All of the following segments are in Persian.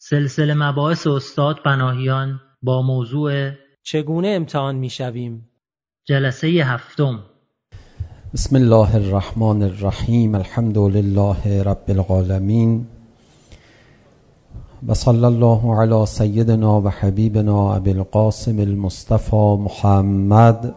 سلسله مباحث استاد پناهیان با موضوع چگونه امتحان می‌شویم؟ جلسه هفتم. بسم الله الرحمن الرحیم. الحمد لله رب العالمین و صلی الله علی سیدنا و حبیبنا ابی القاسم المصطفى محمد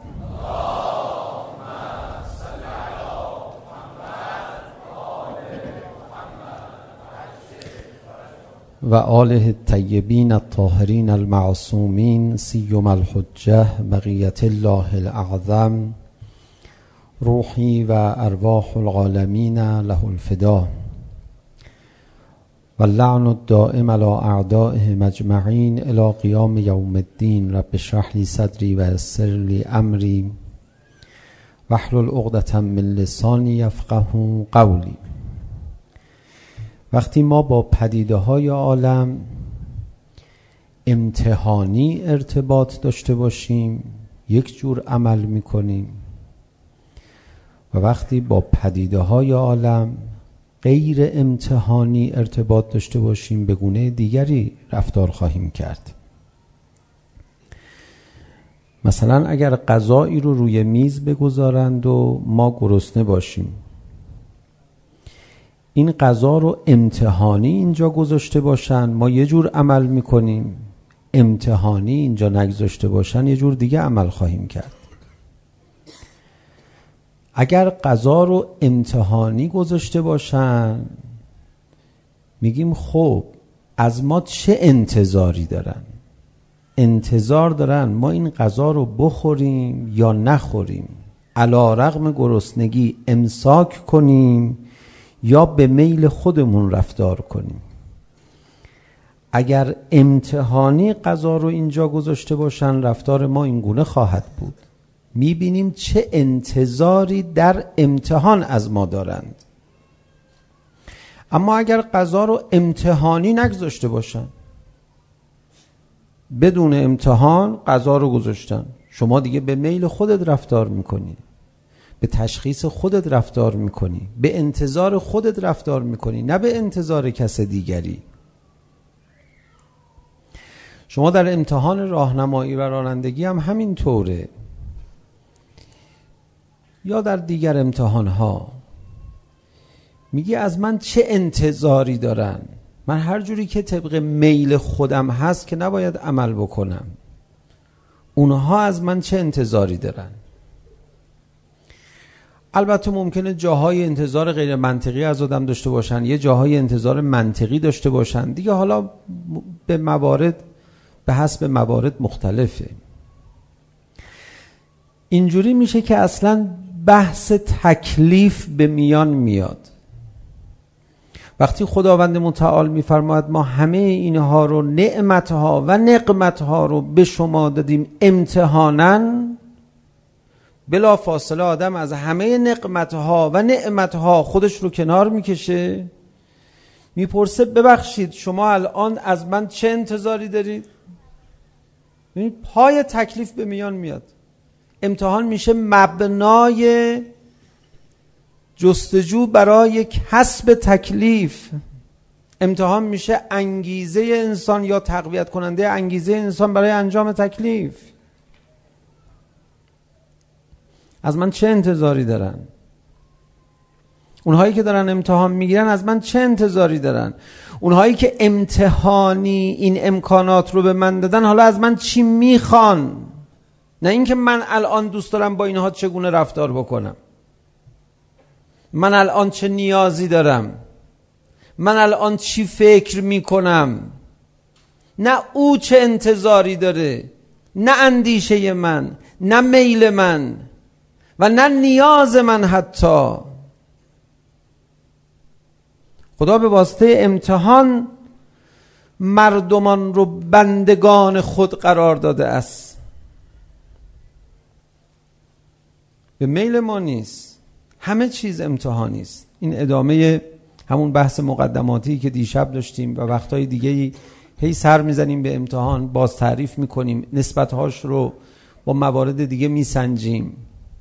و آله الطیبین الطاهرین المعصومین سیما الحجة بقیة الله الاعظم روحی و ارواح العالمین له الفدا و اللعن الدائم علی اعدائهم اجمعین الی قیام یوم الدین. رب اشرح لی صدری و یسر لی امری واحلل عقدة من لسانی یفقهوا قولی. وقتی ما با پدیده های عالم امتحانی ارتباط داشته باشیم یک جور عمل میکنیم و وقتی با پدیده های عالم غیر امتحانی ارتباط داشته باشیم به گونه دیگری رفتار خواهیم کرد. مثلا اگر غذایی رو روی میز بگذارند و ما گرسنه باشیم، این غذا رو امتحانی اینجا گذاشته باشن ما یه جور عمل میکنیم، امتحانی اینجا نگذاشته باشن یه جور دیگه عمل خواهیم کرد. اگر غذا رو امتحانی گذاشته باشن میگیم خب از ما چه انتظاری دارن؟ انتظار دارن ما این غذا رو بخوریم یا نخوریم، علی رغم گرسنگی امساک کنیم یا به میل خودمون رفتار کنیم. اگر امتحانی غذا رو اینجا گذاشته باشن رفتار ما این گونه خواهد بود. میبینیم چه انتظاری در امتحان از ما دارند. اما اگر غذا رو امتحانی نگذاشته باشن، بدون امتحان غذا رو گذاشتن، شما دیگه به میل خودت رفتار میکنی، به تشخیص خودت رفتار میکنی، به انتظار خودت رفتار میکنی، نه به انتظار کس دیگری. شما در امتحان راهنمایی و رانندگی هم همین طوره، یا در دیگر امتحان ها میگی از من چه انتظاری دارن؟ من هر جوری که طبق میل خودم هست که نباید عمل بکنم. اونها از من چه انتظاری دارن؟ البته ممکنه جاهای انتظار غیر منطقی از آدم داشته باشن، یه جاهای انتظار منطقی داشته باشن دیگه، حالا به حسب موارد مختلفه. اینجوری میشه که اصلا بحث تکلیف به میان میاد. وقتی خداوند متعال میفرماید ما همه اینها رو نعمتها و نقمتها رو به شما دادیم امتحاناً، بلا فاصله آدم از همه نقمتها و نعمتها خودش رو کنار میکشه، میپرسه ببخشید شما الان از من چه انتظاری دارید؟ پای تکلیف به میان میاد. امتحان میشه مبنای جستجو برای کسب تکلیف. امتحان میشه انگیزه انسان یا تقویت کننده انگیزه انسان برای انجام تکلیف. از من چه انتظاری دارن؟ اونهایی که دارن امتحان میگیرن از من چه انتظاری دارن؟ اونهایی که امتحانی این امکانات رو به من دادن حالا از من چی میخوان؟ نه اینکه من الان دوست دارم با اینها چگونه رفتار بکنم، من الان چه نیازی دارم، من الان چی فکر میکنم، نه او چه انتظاری داره، نه اندیشه من، نه میل من و نه نیاز من. حتی خدا به واسطه امتحان مردمان رو بندگان خود قرار داده است. به میل ما نیست، همه چیز امتحانی است. این ادامه همون بحث مقدماتی که دیشب داشتیم و وقتهای دیگه هی سر میزنیم به امتحان، باز تعریف میکنیم، نسبتهاش رو با موارد دیگه میسنجیم.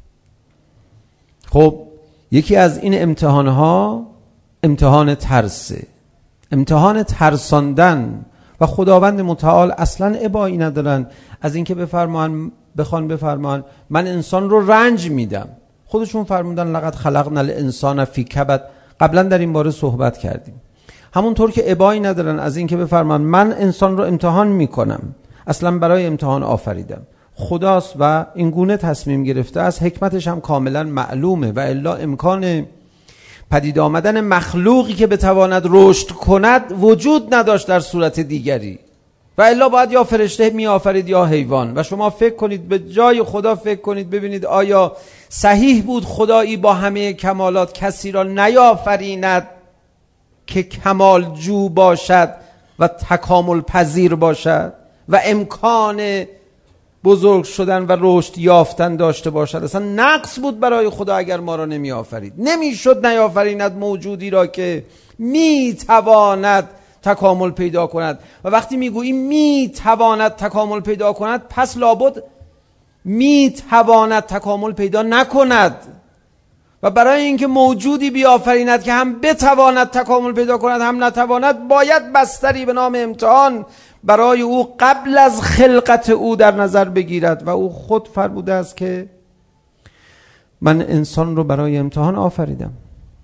خب یکی از این امتحانها امتحان ترسه، امتحان ترساندن و خداوند متعال اصلا ابایی ندارن از اینکه بخوان بفرمان من انسان رو رنج میدم. خودشون فرمودن لقد خلقنا الانسان فی کبد. قبلا در این باره صحبت کردیم. همونطور که ابایی ندارن از اینکه بفرمان من انسان رو امتحان میکنم، اصلا برای امتحان آفریدم. خداست و این گونه تصمیم گرفته، از حکمتش هم کاملا معلومه و الا امکان پدید آمدن مخلوقی که بتواند رشد کند وجود نداشت در صورت دیگری و الا باید یا فرشته می آفرید یا حیوان. و شما فکر کنید، به جای خدا فکر کنید ببینید آیا صحیح بود خدایی با همه کمالات کسی را نیافریند که کمال جو باشد و تکامل پذیر باشد و امکان بزرگ شدن و رشد یافتن داشته باشد؟ اصلا نقص بود برای خدا اگر ما را نمی آفرید. نمی شد نیافریند موجودی را که می تواند تکامل پیدا کند. و وقتی می گوییم می تواند تکامل پیدا کند، پس لابد می تواند تکامل پیدا نکند. و برای اینکه موجودی بیافریند که هم بتواند تکامل پیدا کند هم نتواند، باید بستری به نام امتحان برای او قبل از خلقت او در نظر بگیرد. و او خود فرموده است که من انسان رو برای امتحان آفریدم.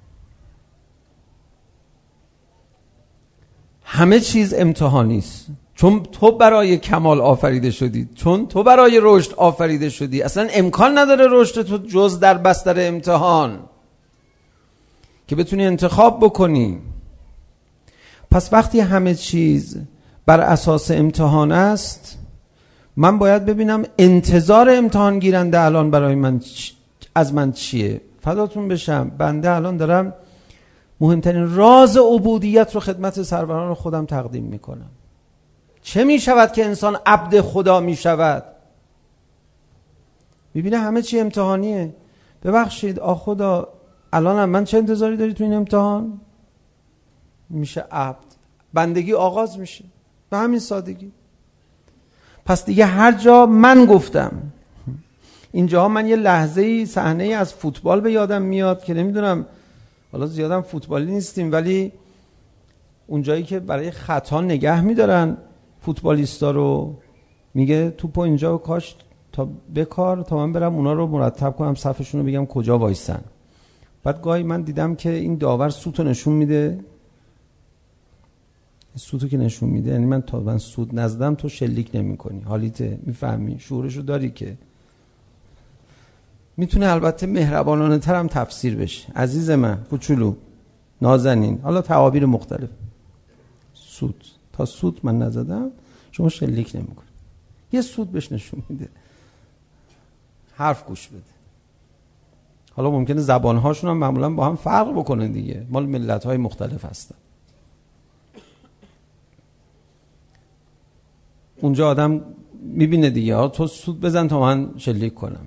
همه چیز امتحانی است، چون تو برای کمال آفریده شدی، چون تو برای رشد آفریده شدی. اصلا امکان نداره رشد تو جز در بستر امتحان که بتونی انتخاب بکنی. پس وقتی همه چیز بر اساس امتحان است، من باید ببینم انتظار امتحان گیرنده الان برای من از من چیه. فداتون بشم، بنده الان دارم مهمترین راز عبودیت رو خدمت سروران خودم تقدیم میکنم. چه میشود که انسان عبد خدا میشود؟ میبینه همه چی امتحانیه. ببخشید خدا الان من چه انتظاری داری تو این امتحان؟ میشه عبد، بندگی آغاز میشه به همین سادگی. پس دیگه هر جا من گفتم، اینجا من یه لحظه‌ای صحنه‌ای از فوتبال به یادم میاد که نمیدونم، حالا زیادم فوتبالی نیستیم، ولی اونجایی که برای خطا نگه میدارن فوتبالیستا رو، میگه توپو اینجا کاش تا بکار تا من برم اونا رو مرتب کنم، صفشون رو بگم کجا وایسن. بعد گاهی من دیدم که این داور سوتو نشون میده، سوتو که نشون میده یعنی من تا من سود نزدم تو شلیک نمی کنی، حالیته، میفهمی، شعورشو داری که میتونه البته مهربانانه تر هم تفسیر بشه. عزیز من، کوچولو، نازنین، حالا تعابیر مختلف. سود تا سود من نزدم شما شلیک نمی کنی. یه سود بهش نشون میده، حرف گوش بده. حالا ممکنه زبانهاشون هم معمولا با هم فرق بکنن دیگه، مال ملت‌های مختلف هستن. اونجا آدم میبینه دیگه، تو سود بزن تا من شلیک کنم.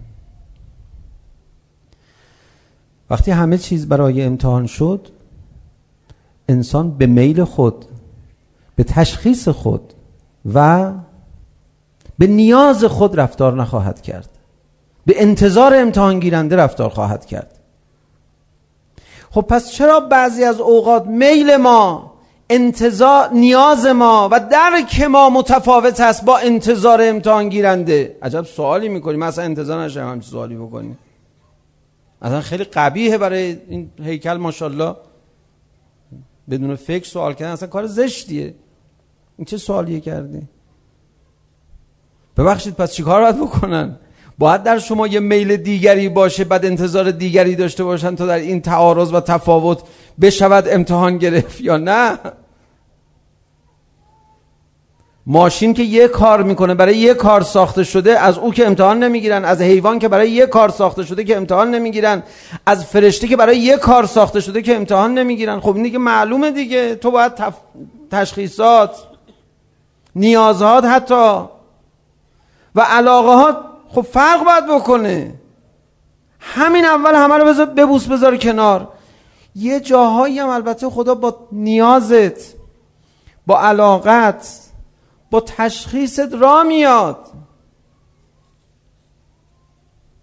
وقتی همه چیز برای امتحان شد، انسان به میل خود، به تشخیص خود و به نیاز خود رفتار نخواهد کرد، به انتظار امتحان گیرنده رفتار خواهد کرد. خب پس چرا بعضی از اوقات میل ما، انتظار، نیاز ما و درک ما متفاوت است با انتظار امتحان گیرنده؟ عجب سوالی میکنی، من اصلا انتظار نشم همچین سوالی بکنی. اصلا خیلی قبیحه برای این هیکل ماشاءالله بدون فکر سوال کردن، اصلا کار زشتیه. این چه سوالیه کردی؟ ببخشید پس چیکار باید بکنن؟ باید در شما یه میل دیگری باشه، بعد انتظار دیگری داشته باشن تا در این تعارض و تفاوت بشود امتحان گرفت یا نه؟ ماشین که یه کار میکنه، برای یه کار ساخته شده، از او که امتحان نمیگیرن، از حیوان که برای یه کار ساخته شده که امتحان نمیگیرن، از فرشته که برای یه کار ساخته شده که امتحان نمیگیرن. خب این دیگه معلومه دیگه. تو باید تشخیصات، نیازات حتی و علاقهات خب فرق باید بکنه. همین اول همه رو ببوس بذار کنار. یه جاهایی هم البته خدا با نیازت، با علاقت، با تشخیصت را میاد.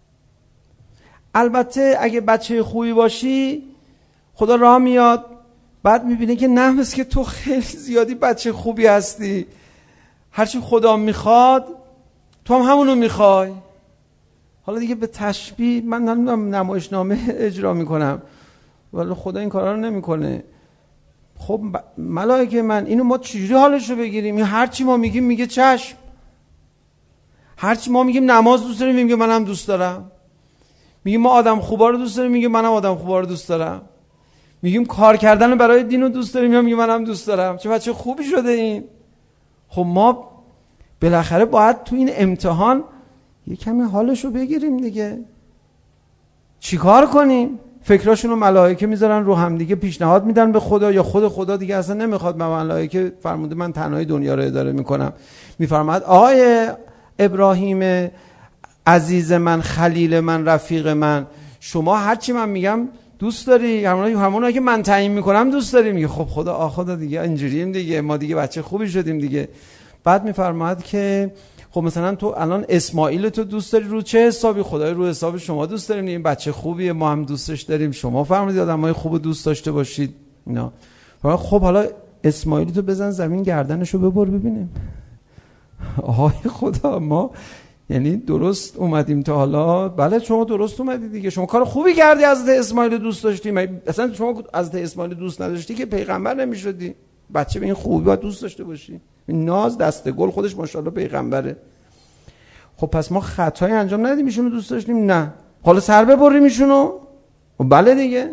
البته اگه بچه خوبی باشی خدا را میاد بعد میبینه که نه، مثل که تو خیلی زیادی بچه خوبی هستی، هرچی خدا میخواد تو هم همونو میخوای. حالا دیگه به تشبیه من نمایشنامه اجرا میکنم ولی خدا این کارا رو نمیکنه. خب ملائکه من اینو ما چجوری حالش رو بگیریم؟ این هرچی ما میگیم میگه چشم، هرچی ما میگیم نماز دوست داریم میگه منم دوست دارم، میگیم ما آدم خوبا رو دوست داریم میگه منم آدم خوبا رو دوست دارم، میگیم کار کردن برای دین رو دوست داریم میگه منم دوست دارم. چه بچه خوبی شده این. خب ما بالاخره باید تو این امتحان یه کمی حالش رو بگیریم دیگه. چیکار کنیم؟ فکراشون رو ملائکه میذارن رو هم دیگه، پیشنهاد میدن به خدا، یا خود خدا دیگه اصلا نمیخواد. ملائکه فرموده من تنهایی دنیا رو اداره میکنم. میفرماد آقای ابراهیم عزیز من، خلیل من، رفیق من، شما هرچی من میگم دوست داری، همونایی که من تعیین میکنم دوست داری. میگه خب خدا دیگه اینجوریم دیگه، ما دیگه بچه خوبی شدیم دیگه. بعد میفرماد که خب مثلا تو الان اسماعیل تو دوست داری رو چه حسابی؟ خدای رو حساب شما دوست داریم، این بچه خوبیه ما هم دوستش داریم، شما فرمودید آدمای خوبو دوست داشته باشید اینا. خب حالا اسماعیل تو بزن زمین گردنشو ببر ببینیم. آهای خدا، ما یعنی درست اومدیم تا حالا؟ بله شما درست اومدید دیگه، شما کار خوبی کردی حضرت اسماعیل دوست داشتی. اصلا شما حضرت اسماعیل دوست نداشتی که پیغمبر نمیشدی. بچه به این خوبی باید دوست داشته باشی. این ناز دسته گل خودش ماشاءالله پیغمبره. خب پس ما خطایی انجام ندیم ایشونو دوست داشتیم؟ نه. حالا سر ببریم ایشونو؟ بله دیگه،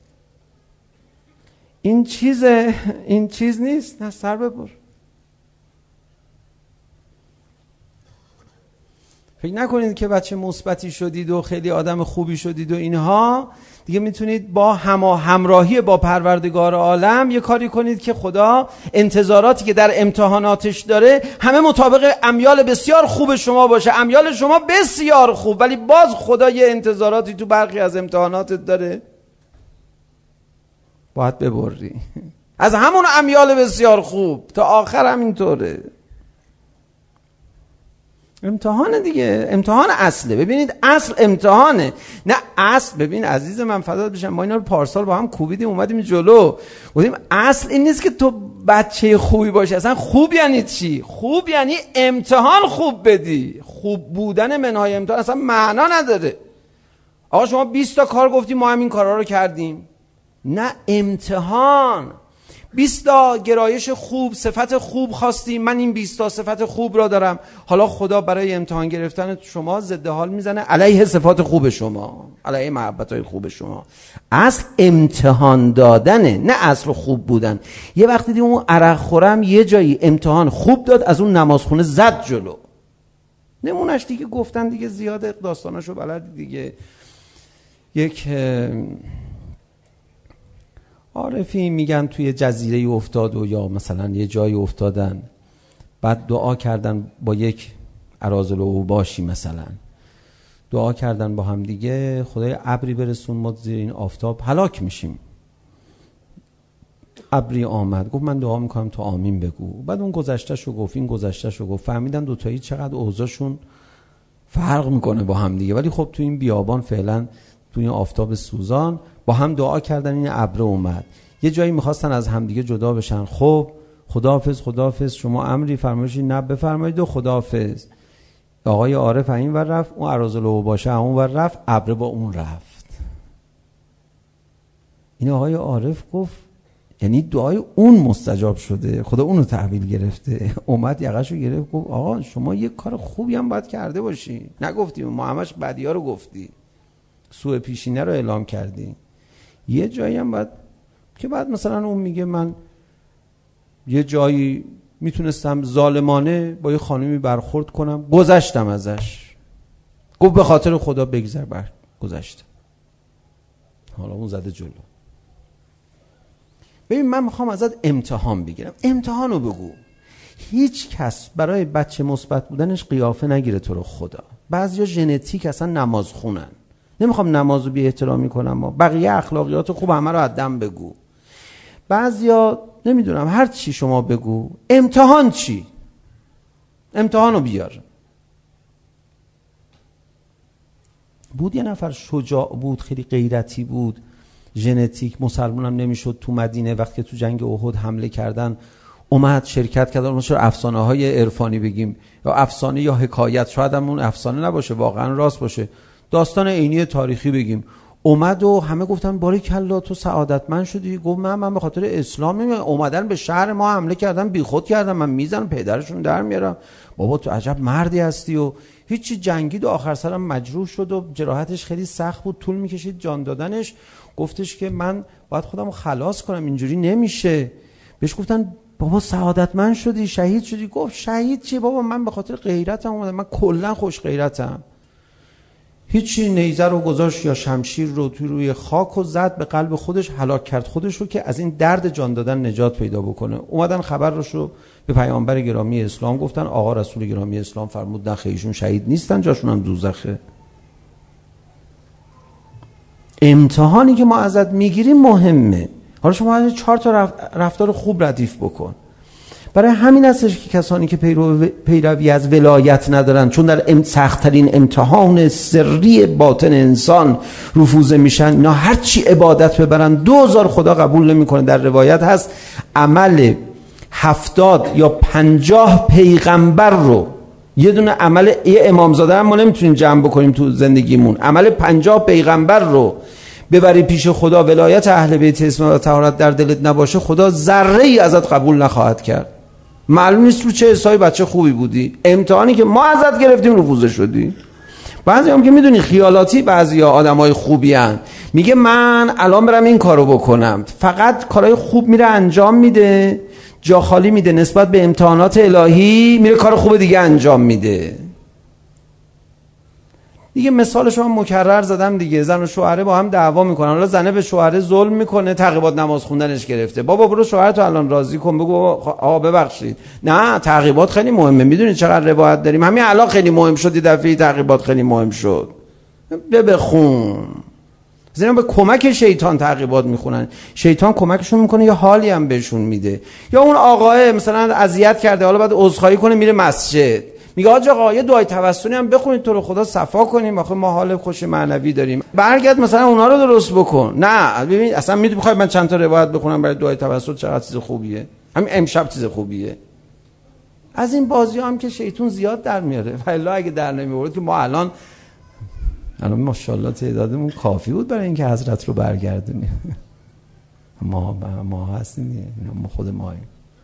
این چیز نیست. نه سر ببر. فکر نکنید که بچه مثبتی شدید و خیلی آدم خوبی شدید و اینها دیگه میتونید با همراهی با پروردگار عالم یه کاری کنید که خدا انتظاراتی که در امتحاناتش داره همه مطابق امیال بسیار خوب شما باشه. امیال شما بسیار خوب، ولی باز خدا یه انتظاراتی تو برخی از امتحاناتت داره، باید ببری از همون امیال بسیار خوب تا آخر همینطوره. امتحان دیگه، امتحان اصله. ببینید اصل امتحانه، نه اصل. ببین عزیز من فدات بشم، ما اینا رو پارسال با هم کوبیدیم اومدیم جلو، گفتیم اصل این نیست که تو بچه خوبی باشی. اصلا خوب یعنی چی؟ خوب یعنی امتحان خوب بدی. خوب بودن منهای امتحان اصلا معنا نداره. آقا شما 20 تا کار گفتی ما همین کارا رو کردیم، نه امتحان. 20 تا گرایش خوب، صفت خوب خواستیم، من این 20 تا صفت خوب را دارم. حالا خدا برای امتحان گرفتن شما ضد حال میزنه علیه صفات خوب شما، علیه محبت‌های خوب شما. اصل امتحان دادنه، نه اصل خوب بودن. یه وقتی دیدیم اون عرق خورم یه جایی امتحان خوب داد، از اون نمازخونه زد جلو. نمونش دیگه گفتن دیگه زیاد داستاناشو بلدی دیگه. یک عارفی میگن توی جزیره افتاد و یا مثلا یه جایی افتادن، بعد دعا کردن با یک اراذل اوباشی، مثلا دعا کردن با هم دیگه خدای ابری برسون ما زیر این آفتاب هلاک میشیم. ابری آمد، گفت من دعا میکنم تو آمین بگو. بعد اون گذشتهشو گفت، این گذشتهشو گفت، فهمیدن دوتایی چقدر اوضاعشون فرق میکنه با هم دیگه. ولی خب تو این بیابان فعلا تو این آفتاب سوزان با هم دعا کردن، این ابر اومد. یه جایی میخواستن از همدیگه جدا بشن. خب خداحافظ شما امری فرمایشی نه بفرمایید و خداحافظ. آقای عارف این ور رفت، اون اراذل اوباشه اون ور رفت، ابر با اون رفت. این آقای عارف گفت یعنی دعای اون مستجاب شده، خدا اونو تحویل گرفته. اومد یقه‌شو گرفت گفت آقا شما یه کار خوبی هم باید کرده باشی، نگفتی ما همش بدی‌ها رو گفتی، سوء پیشینه رو اعلام کردی. یه جایی هم باید که بعد مثلا اون میگه من یه جایی میتونستم ظالمانه با یه خانمی برخورد کنم، گذشتم ازش. گفت به خاطر خدا بگذر، گذشتم. حالا اون زده جلو. ببین من میخوام ازت امتحان بگیرم، امتحانو بگو. هیچ کس برای بچه مثبت بودنش قیافه نگیره تو رو خدا. بعضیا ژنتیک اصلا نماز خونن. نمیخوام نمازو بی احترامی کنم، بقیه اخلاقیات خوب همه رو از دم بگو. بعضیا نمیدونم هر چی شما بگو. امتحان چی؟ امتحانو بیار. بود یه نفر شجاع بود، خیلی غیرتی بود، ژنتیک، مسلمان هم نمیشد تو مدینه. وقتی تو جنگ احد حمله کردن اومد شرکت کرد. اون چرا افسانه های عرفانی بگیم یا افسانه یا حکایت، شاید هم اون افسانه نباشه واقعا راست باشه، داستان عینی تاریخی بگیم، اومد و همه گفتن باریکلا تو سعادتمند شدی. گفت من به خاطر اسلام اومدن به شهر ما حمله کردن، بیخود کردن، من میزنم پدرشون در میارم. بابا تو عجب مردی هستی. و هیچی جنگید و آخر سرم مجروح شد و جراحتش خیلی سخت بود، طول میکشید جان دادنش. گفتش که من باید خودم رو خلاص کنم، اینجوری نمیشه. بهش گفتن بابا سعادتمند شدی، شهید شدی. گفت شهید چی بابا، من به خاطر غیرتم اومدم، من کلا خوش غیرتم. هیچی، نیزه رو گذاشت یا شمشیر رو توی روی خاک و زد به قلب خودش، هلاک کرد خودش رو که از این درد جان دادن نجات پیدا بکنه. اومدن خبرش رو به پیامبر گرامی اسلام گفتن. آقا رسول گرامی اسلام فرمود نه ایشون شهید نیستن، جاشون هم دوزخه. امتحانی که ما ازت میگیریم مهمه. حالا شما 4 تا رفتار خوب ردیف بکن. برای همین هستش که کسانی که پیروی از ولایت ندارن، چون در سخت‌ترین امتحان سری باطن انسان رفوزه میشن، اینا هر چی عبادت ببرن 2000 خدا قبول نمیکنه. در روایت هست عمل 70 یا 50 پیغمبر رو، یه دونه عمل یه امامزاده هم ما نمیتونیم جمع بکنیم تو زندگیمون، عمل 50 پیغمبر رو ببری پیش خدا، ولایت اهل بیت اسم و طهارت در دلت نباشه، خدا ذره ای ازت قبول نخواهد کرد. معلوم نیست رو چه حسابی بچه خوبی بودی، امتحانی که ما ازت گرفتیم رفوزه شدی. بعضی هم که میدونی خیالاتی، بعضی ها آدمای خوبی هن، میگه من الان برم این کارو بکنم، فقط کارهای خوب میره انجام میده، جا خالی میده نسبت به امتحانات الهی، میره کار خوب دیگه انجام میده. دیگه مثالش هم مکرر زدم دیگه. زن و شوهره با هم دعوا میکنن، حالا زنه به شوهره ظلم میکنه، تعقیبات نماز خوندنش گرفته. بابا برو شوهرتو الان راضی کن، بگو آقا ببخشید. نه تعقیبات خیلی مهمه، میدونید چقدر روایت داریم، همین الان خیلی مهم شد، دفعه تعقیبات خیلی مهم شد. بخون. زیرا به کمک شیطان تعقیبات میخونن، شیطان کمکشون میکنه، یه حالی هم بهشون میده. یا اون آقاه مثلا اذیت کرده، حالا بعد عذرخواهی کنه میره مسجد، میگه آقا یه دعای توسلی هم بخونید تو رو خدا صفا کنیم، آخه ما حال خوش معنوی داریم. برگرد مثلا اونا رو درست بکن. نه ببین اصلا میخوای من چند تا روایت بخونم برای دعای توسل، چقدر چیز خوبیه، همین امشب چیز خوبیه. از این بازی هم که شیطان زیاد در میاره، والله اگه در نمیورد که ما الان ماشاءالله تعدادمون کافی بود برای اینکه حضرت رو برگردونیم. ما هستیم، ما خود ماییم.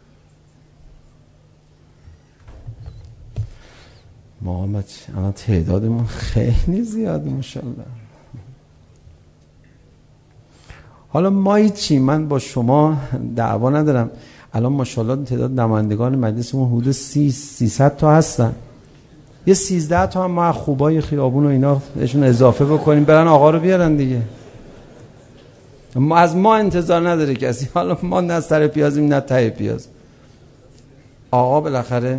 ما الان تعدادمون خیلی زیاده ماشاءالله. حالا ما چی، من با شما دعوا ندارم، الان ماشاءالله تعداد نمایندگان مجلسمون حدود 300 تا هستن. یه 13 تا هم ما خوبای خیابون و اینا بهشون اضافه بکنیم، برن آقا رو بیارن دیگه. ما از ما انتظار نداره کسی. حالا ما نه سر پیازیم نه ته پیاز. آقا بالاخره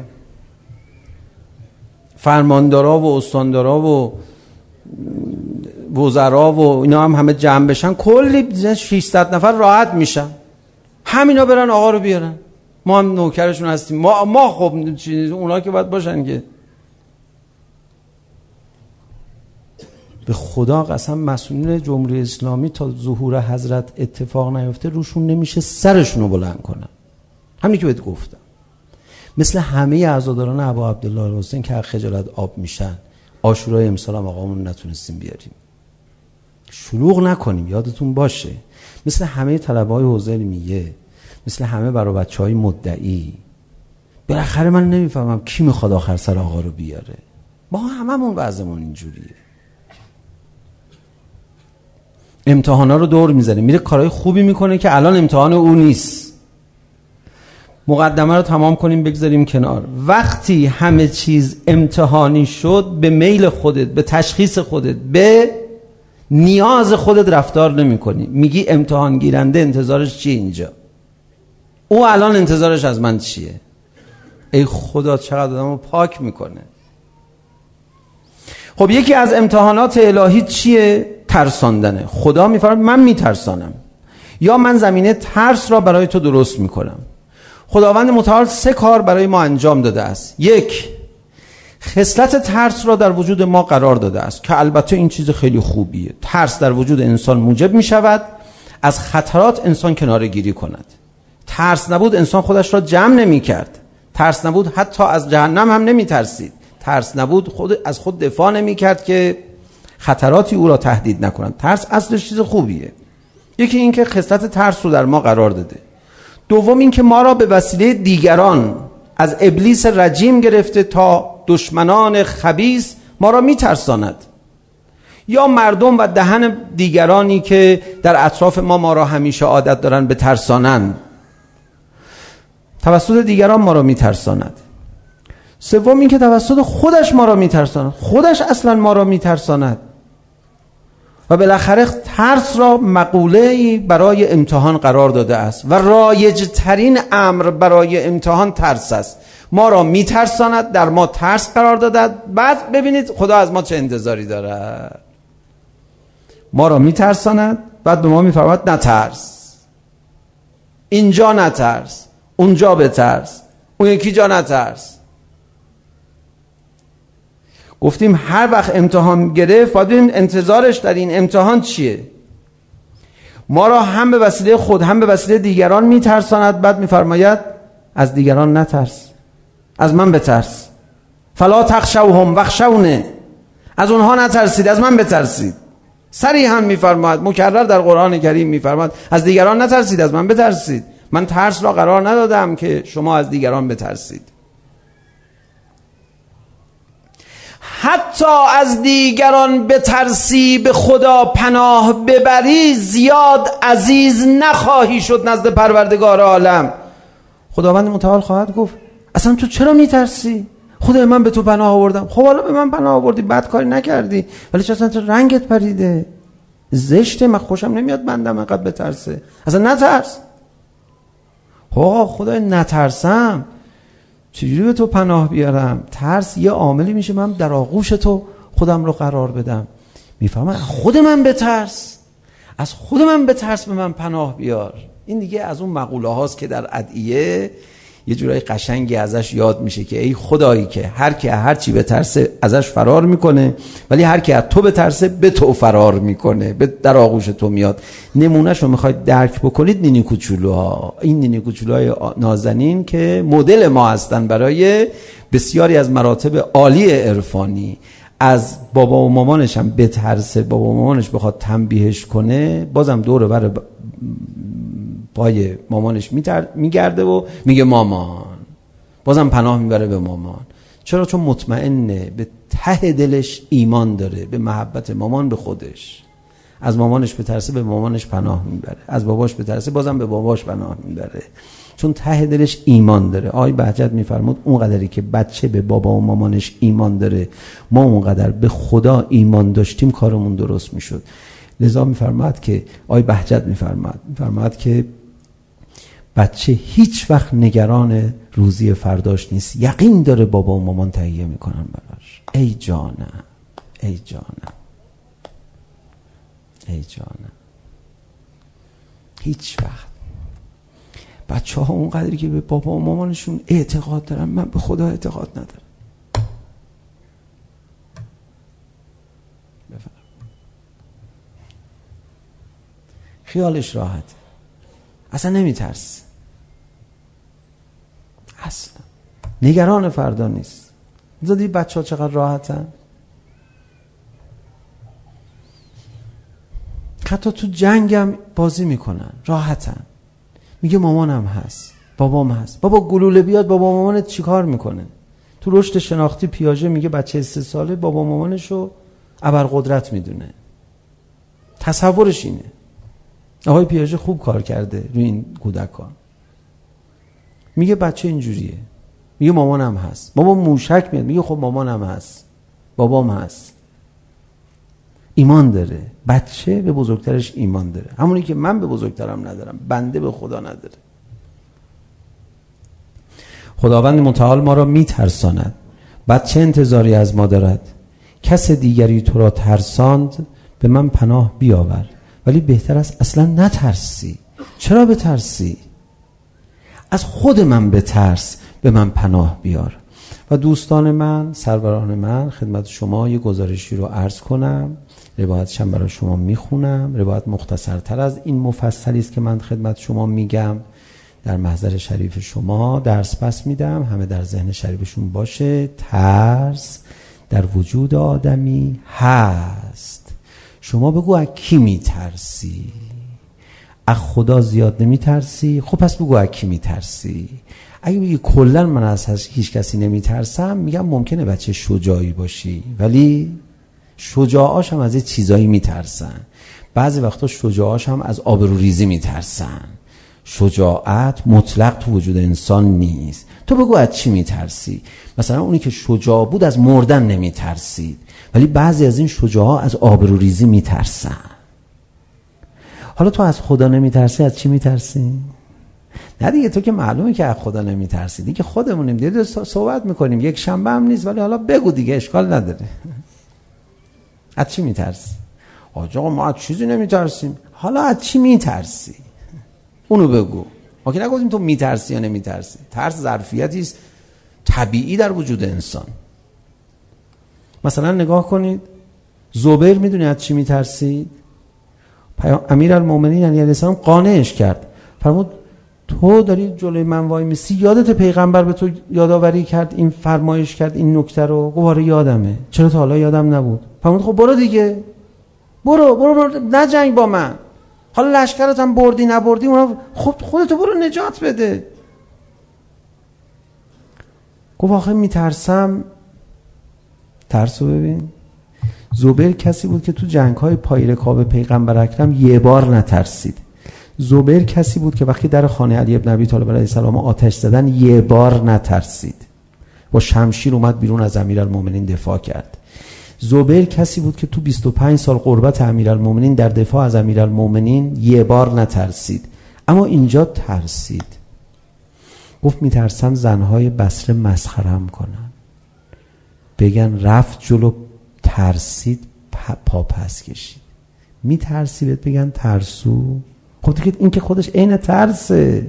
فرماندارا و استاندارا و وزرا و اینا هم همه جمع بشن، کلی 600 نفر راحت میشن، همینا برن آقا رو بیارن، ما هم نوکرشون هستیم. ما خب اونا که باید باشن که. به خدا قسم مسئولین جمهوری اسلامی تا ظهور حضرت اتفاق نیفته روشون نمیشه سرشون رو بلند کنن. همین که بهت گفتم، مثل همه عزاداران ابا عبدالله الحسین که خجالت آب میشن. عاشورای امسال هم آقامون نتونستیم بیاریم، شلوغ نکنیم، یادتون باشه. مثل همه طلبه های حوزه علمیه، مثل همه برای بچه های مدعی. بالاخره من نمیفهمم کی میخواد آخر سر آقا رو بیاره. ما هممون وضعمون اینجوریه. امتحانا رو دور میزنه، میره کارهای خوبی میکنه که الان امتحان او نیست. مقدمه رو تمام کنیم بگذاریم کنار. وقتی همه چیز امتحانی شد، به میل خودت، به تشخیص خودت، به نیاز خودت رفتار نمی کنی. میگی امتحان گیرنده انتظارش چیه اینجا؟ او الان انتظارش از من چیه؟ ای خدا چقدر آدمو پاک میکنه. خب یکی از امتحانات الهی چیه؟ ترساندنه. خدا میفرماید من میترسانم، یا من زمینه ترس را برای تو درست میکنم. خداوند متعال 3 کار برای ما انجام داده است. 1. خصلت ترس را در وجود ما قرار داده است که البته این چیز خیلی خوبیه. ترس در وجود انسان موجب می شود از خطرات انسان کناره گیری کند. ترس نبود انسان خودش را جمع نمی کرد. ترس نبود حتی از جهنم هم نمی ترسید. ترس نبود از خود دفاع نمی کرد که خطراتی او را تهدید نکنند. ترس اصلش چیز خوبیه. یکی این که خصلت ترس رو در ما قرار داده. دوم این که ما را به وسیله دیگران از ابلیس رجیم گرفته تا دشمنان خبیث ما را می ترساند، یا مردم و دهن دیگرانی که در اطراف ما را همیشه عادت دارن به ترسانن، توسط دیگران ما را می ترساند. سوم این که توسط خودش ما را می ترساند. خودش اصلا ما را می ترساند و بالاخره ترس را مقوله‌ای برای امتحان قرار داده است و رایج ترین امر برای امتحان ترس است. ما را میترساند، در ما ترس قرار داده. بعد ببینید خدا از ما چه انتظاری دارد. ما را میترساند، بعد به ما میفرماید نترس، اینجا نترس، اونجا بترس، اون یکی جا نترس. گفتیم هر وقت امتحان گرفت باید ببینیم انتظارش در این امتحان چیه. ما را هم به وسیله خود هم به وسیله دیگران میترساند، بعد میفرماید از دیگران نترس، از من بترس. فلا تخشوهم واخشونی، از اونها نترسید، از من بترسید. صریحا میفرماید، مکرر در قرآن کریم میفرماید از دیگران نترسید، از من بترسید. من ترس را قرار ندادم که شما از دیگران بترسید. حتی از دیگران بترسی به خدا پناه ببری زیاد عزیز نخواهی شد نزد پروردگار عالم. خداوند متعال خواهد گفت اصلا تو چرا میترسی؟ خدای من به تو پناه آوردم. خب حالا به من پناه آوردی، بد کاری نکردی، ولی چرا اصلا رنگت پریده، زشته، من خوشم نمیاد بندم اینقدر بترسه، اصلا نترس. خدای نترسم چجوری به تو پناه بیارم؟ ترس یه عاملی میشه من در آغوش تو خودم رو قرار بدم. میفهمم از خود من بترس، از خود من بترس، به من پناه بیار. این دیگه از اون مقوله هاست که در ادعیه یه جورای قشنگی ازش یاد میشه که ای خدایی که هر کی هر چی بترسه ازش فرار میکنه، ولی هر کی از تو بترسه به تو فرار میکنه، به در آغوش تو میاد. نمونهشو میخواید درک بکنید، نینی کوچولوها، این نینی کوچولوهای نازنین که مدل ما هستن برای بسیاری از مراتب عالی عرفانی. از بابا و مامانش هم بترسه، بابا و مامانش بخواد تنبیهش کنه، بازم دور بر پای مامانش میگرده و میگه مامان، بازم پناه میبره به مامان. چرا؟ چون مطمئنه، به ته دلش ایمان داره به محبت مامان به خودش. از مامانش بترسه به مامانش پناه میبره، از باباش بترسه بازم به باباش پناه میبره، چون ته دلش ایمان داره. آقای بهجت میفرمود اون قدری که بچه به بابا و مامانش ایمان داره، ما اون قدر به خدا ایمان داشتیم کارمون درست میشد. لذا میفرماد که آقای بهجت میفرماد که بچه هیچ وقت نگران روزی فرداش نیست، یقین داره بابا و مامان تهیه میکنن براش. ای جانم، ای جانم، ای جانم. هیچ وقت بچه ها اون قدری که به بابا و مامانشون اعتقاد دارن، من به خدا اعتقاد ندارم. خیالش راحت، اصلا نمیترس، اصلا نگران فردا نیست. دیدی بچه ها چقدر راحتن؟ حتی تو جنگم بازی میکنن، راحتن. میگه مامانم هست، بابام هست. بابا گلوله بیاد بابا مامانت چیکار میکنه؟ تو رشد شناختی پیاژه میگه بچه 3 ساله بابا مامانشو ابرقدرت میدونه. تصورش اینه. آقای پیاژه خوب کار کرده روی این کودکان. میگه بچه اینجوریه، میگه مامانم هست. بابا موشک میاد میگه خب مامانم هست، بابام هست. ایمان داره. بچه به بزرگترش ایمان داره، همونی که من به بزرگترم ندارم، بنده به خدا نداره. خداوند متعال ما را میترساند. بچه انتظاری از ما دارد؟ کس دیگری تو را ترساند به من پناه بیاور، ولی بهتر است اصلا نترسی. چرا بترسی؟ از خود من بترس، به من پناه بیار. و دوستان من، سروران من، خدمت شما یه گزارشی رو عرض کنم. روایتشم برای شما میخونم. روایت مختصرتر از این مفصلی است که من خدمت شما میگم. در محضر شریف شما درس پس میدم، همه در ذهن شریفشون باشه. ترس در وجود آدمی هست. شما بگو از کی میترسی؟ از خدا زیاد نمیترسی؟ خب پس بگو از کی میترسی؟ اگه بگی کلا من از هیچ کسی نمیترسم، میگم ممکنه بچه شجاعی باشی، ولی شجاعاش هم از یه چیزایی میترسن. بعضی وقتا شجاعاش هم از آبروریزی میترسن. شجاعت مطلق تو وجود انسان نیست. تو بگو از چی میترسی؟ مثلا اونی که شجاع بود از مردن نمیترسید، ولی بعضی از این شجاعا از آبروریزی میترسن. حالا تو از خدا نمیترسی، از چی میترسی؟ نه دیگه، تو که معلومه که از خدا نمیترسی دیگه. خودمونیم دیگه صحبت میکنیم، یک شنبه هم نیست، ولی حالا بگو دیگه، اشکال نداره. از چی میترسی؟ آقا ما از چیزی نمیترسیم. حالا از چی میترسی؟ اونو بگو. ما که نگفتیم تو میترسی یا نمیترسی. ترس ظرفیتی است طبیعی در وجود انسان. مثلا نگاه کنید، زبیر میدونی از چی میترسید؟ امیرالمومنین علیه السلام قانعش کرد، فرمود تو داری جلوی من وای میسی، یادت پیغمبر به تو یادآوری کرد، این فرمایش کرد این نکته رو؟ گفت آره یادمه. چرا تا حالا یادم نبود؟ فرمود خب برو دیگه، برو نجنگ با من. حالا لشکرت هم بردی نبردی، اونا خب خودتو برو نجات بده. گفت آخه میترسم. ترسو ببین. زبیر کسی بود که تو جنگ‌های پای رکاب پیغمبر اکرم یه بار نترسید. زبیر کسی بود که وقتی در خانه علی ابن ابی طالب علیه السلام آتش زدن یه بار نترسید. با شمشیر اومد بیرون از امیرالمومنین دفاع کرد. زبیر کسی بود که تو 25 سال قربت امیرالمومنین در دفاع از امیرالمومنین یه بار نترسید. اما اینجا ترسید. گفت میترسم زنهای بصره مسخرم کنن، بگن رفت جلو ترسید پا پس کشید. میترسی بهت بگن ترسو؟ خب دیگه این که خودش عین ترسه.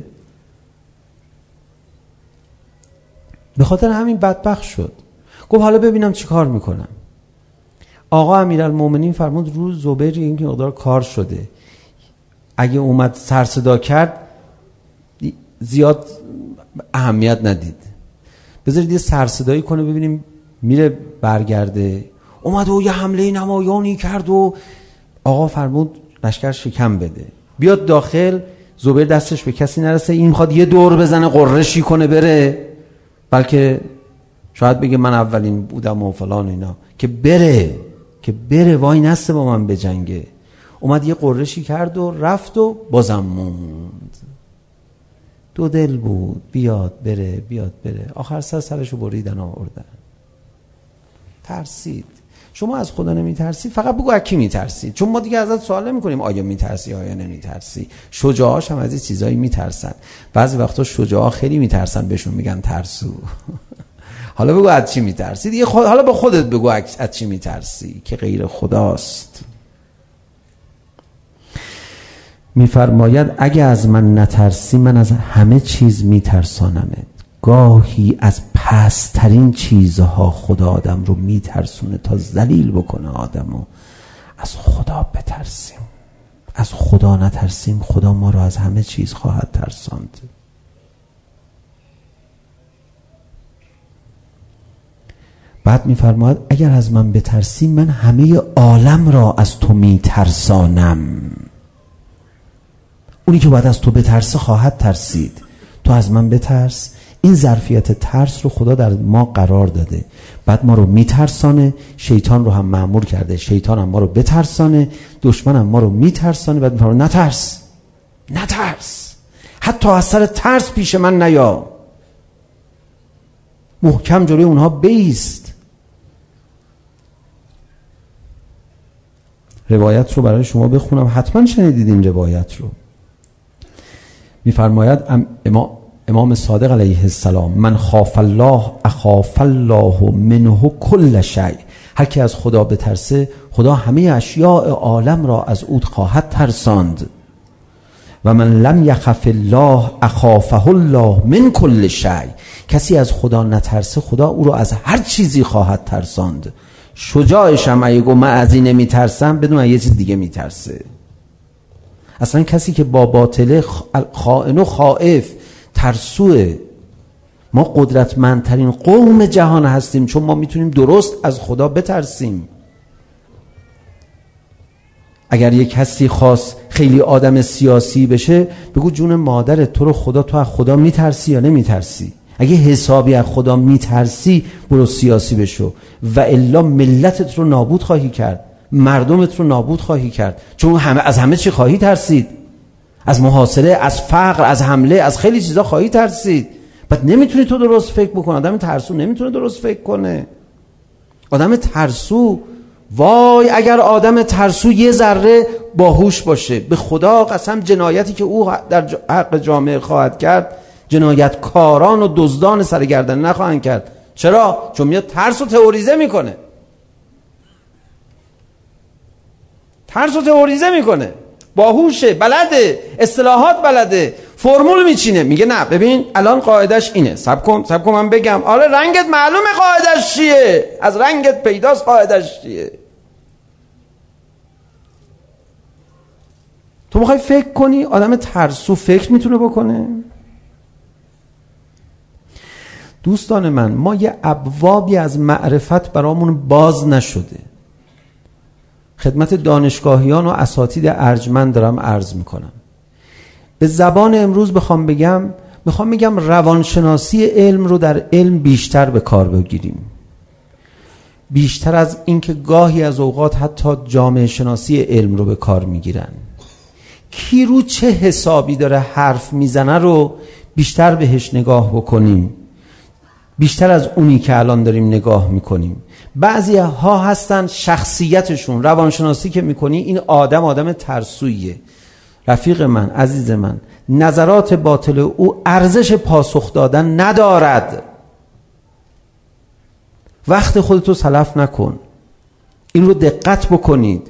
به خاطر همین بدبخت شد. گفت حالا ببینم چی کار میکنم. آقا امیرالمومنین فرمود روز زبیر این که مقدار کار شده، اگه اومد سر صدا کرد زیاد اهمیت ندید، بذارید یه سر صدایی کنه ببینیم میره برگرده. اومد و یه حمله نمایانی کرد و آقا فرمود لشکر شکم بده، بیاد داخل. زبیر دستش به کسی نرسه، این میخواد یه دور بزنه قرشی کنه بره، بلکه شاید بگه من اولین بودم و فلان اینا، که بره وای نسته با من بجنگه. اومد یه قرشی کرد و رفت و بازم موند. دو دل بود، بیاد بره. آخر سرشو بریدن آوردن. ترسید. شما از خدا نمیترسی، فقط بگو از کی میترسی، چون ما دیگه ازت سوال نمیکنیم آیا میترسی آیا نمیترسی. شجاعاش هم از این چیزایی میترسن. بعضی وقتا شجاعا خیلی میترسن بهشون میگن ترسو. حالا بگو از چی میترسی دیگه. حالا با خودت بگو از چی میترسی که غیر خداست. میفرماید اگه از من نترسی من از همه چیز میترسانمت. گاهی از پسترین چیزها خدا آدم رو میترسونه تا ذلیل بکنه آدمو. از خدا بترسیم. از خدا نترسیم، خدا ما رو از همه چیز خواهد ترساند. بعد میفرماید اگر از من بترسی من همه عالم را از تو میترسانم. اونی که باید از تو بترسه خواهد ترسید. تو از من بترس. این ظرفیت ترس رو خدا در ما قرار داده، بعد ما رو میترسانه. شیطان رو هم مأمور کرده شیطان هم ما رو بترسانه، دشمن هم ما رو میترسانه. بعد میفرماید نترس، حتی از سر ترس پیش من نیا، محکم جلوی اونها بایست. روایت رو برای شما بخونم، حتما شنیدید این روایت رو. میفرماید امام صادق علیه السلام من خاف الله اخاف الله منه کل شیء. هر کی از خدا بترسه خدا همه اشیاء عالم را از او خواهد ترساند. و من لم یخف الله اخافه الله من کل شیء. کسی از خدا نترسه خدا او رو از هر چیزی خواهد ترساند. شجاعش هم اگه گفت من از این نمیترسم بدون یه چیز دیگه میترسه. اصلا کسی که با باطله خائن و خائف ترسوه. ما قدرتمندترین قوم جهان هستیم چون ما میتونیم درست از خدا بترسیم. اگر یک کسی خواست خیلی آدم سیاسی بشه بگو جون مادرت تو رو خدا، تو از خدا میترسی یا نمیترسی؟ اگه حسابی از خدا میترسی برو سیاسی بشو و الا ملتت رو نابود خواهی کرد، مردمت رو نابود خواهی کرد. چون از همه چی خواهی ترسید، از محاصره، از فقر، از حمله، از خیلی چیزا خواهی ترسید. بعد نمیتونی تو درست فکر بکنی. آدم ترسو نمیتونه درست فکر کنه. آدم ترسو، وای اگر آدم ترسو یه ذره باهوش باشه، به خدا قسم جنایتی که او در حق جامعه خواهد کرد جنایتکاران و دزدان سرگردن نخواهند کرد. چرا؟ چون میاد ترس و تئوریزه میکنه. ترس و تئوریزه میکنه، باهوشه، بلده، اصطلاحات بلده، فرمول میچینه. میگه نه ببین الان قاعدش اینه، سب کن من بگم. آره رنگت معلومه قاعدش چیه، از رنگت پیداست قاعدش چیه. تو میخوای فکر کنی؟ آدم ترسو فکر میتونه بکنه؟ دوستان من، ما یه ابوابی از معرفت برامون باز نشده. خدمت دانشگاهیان و اساتید ارجمند دارم عرض میکنم. به زبان امروز بخوام بگم روانشناسی علم رو در علم بیشتر به کار بگیریم. بیشتر از اینکه گاهی از اوقات حتی جامعه شناسی علم رو به کار میگیرن. کی رو چه حسابی داره حرف میزنه رو بیشتر بهش نگاه بکنیم. بیشتر از اونی که الان داریم نگاه میکنیم. بعضی ها هستن شخصیتشون، روانشناسی که میکنی این آدم ترسویه. رفیق من، عزیز من، نظرات باطل او ارزش پاسخ دادن ندارد. وقت خودتو تلف نکن. این رو دقت بکنید.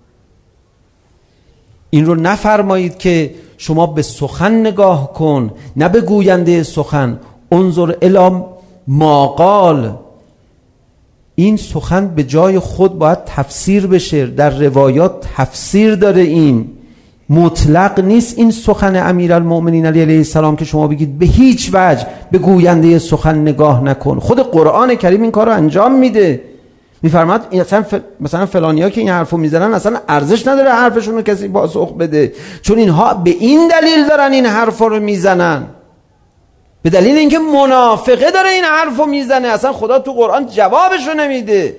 این رو نفرمایید که شما به سخن نگاه کن، نه به گوینده سخن. انظر الی ما قال. این سخن به جای خود باید تفسیر بشه. در روایات تفسیر داره. این مطلق نیست. این سخن امیرالمؤمنین علیه السلام که شما بگید به هیچ وجه به گوینده سخن نگاه نکن. خود قرآن کریم این کار رو انجام میده. میفرماد مثلا فلانیا که این حرفو میزنن اصلا ارزش نداره حرفشون رو کسی پاسخ بده، چون اینها به این دلیل دارن این حرفا رو میزنن، به دلیل اینکه منافقه داره این حرفو میزنه. اصلا خدا تو قرآن جوابشو نمیده.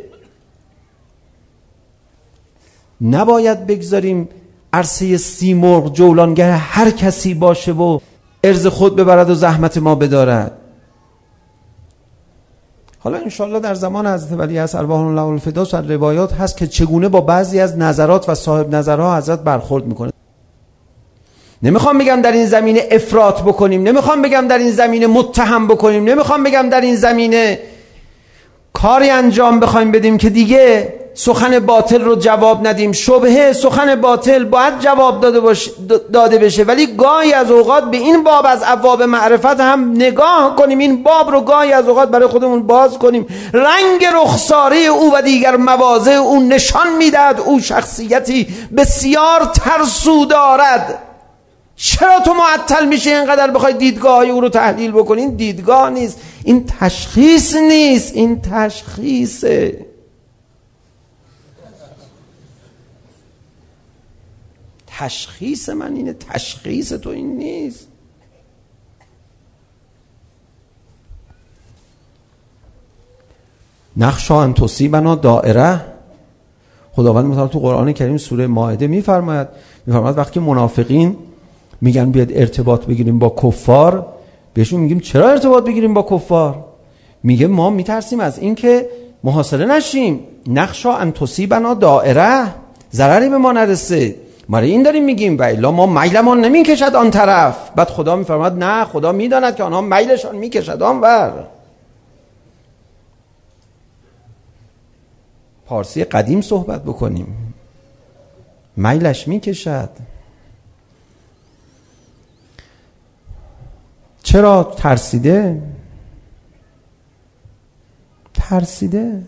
نباید بگذاریم عرصه سیمرغ جولانگر هر کسی باشه و ارز خود ببرد و زحمت ما بدارد. حالا انشالله در زمان حضرت ولی عصر ارواحهم الله الفدا روایات هست که چگونه با بعضی از نظرات و صاحب نظرها حضرت برخورد میکنه. نمیخوام بگم در این زمینه افراط بکنیم، نمیخوام بگم در این زمینه متهم بکنیم، نمیخوام بگم در این زمینه کاری انجام بخوایم بدیم که دیگه سخن باطل رو جواب ندیم. شبهه سخن باطل باید جواب داده بشه، ولی گاهی از اوقات به این باب از ابواب معرفت هم نگاه کنیم. این باب رو گاهی از اوقات برای خودمون باز کنیم. رنگ رخساره او و دیگر مواضع او نشان میدهد او شخصیتی بسیار ترسو دارد. چرا تو معطل میشه اینقدر بخوای دیدگاه او رو تحلیل بکنی؟ این دیدگاه نیست، این تشخیص نیست، این تشخیصه. تشخیص من اینه، تشخیص تو این نیست. نخشا ان تصیبنا دائره. خداوند متعال تو قرآن کریم سوره مائده میفرماید وقتی منافقین میگن بیاد ارتباط بگیریم با کفار، بهشون میگیم چرا ارتباط بگیریم با کفار؟ میگه ما میترسیم از این که محاصره نشیم. نخشا ان تصیبنا دائره، ضرری به ما نرسه. ما این داریم میگیم و الا ما میلمان نمیکشد آن طرف. بعد خدا میفرماد نه، خدا میداند که آنها میلشان میکشد آنور. پارسی قدیم صحبت بکنیم. میلش میکشد. چرا؟ ترسیده.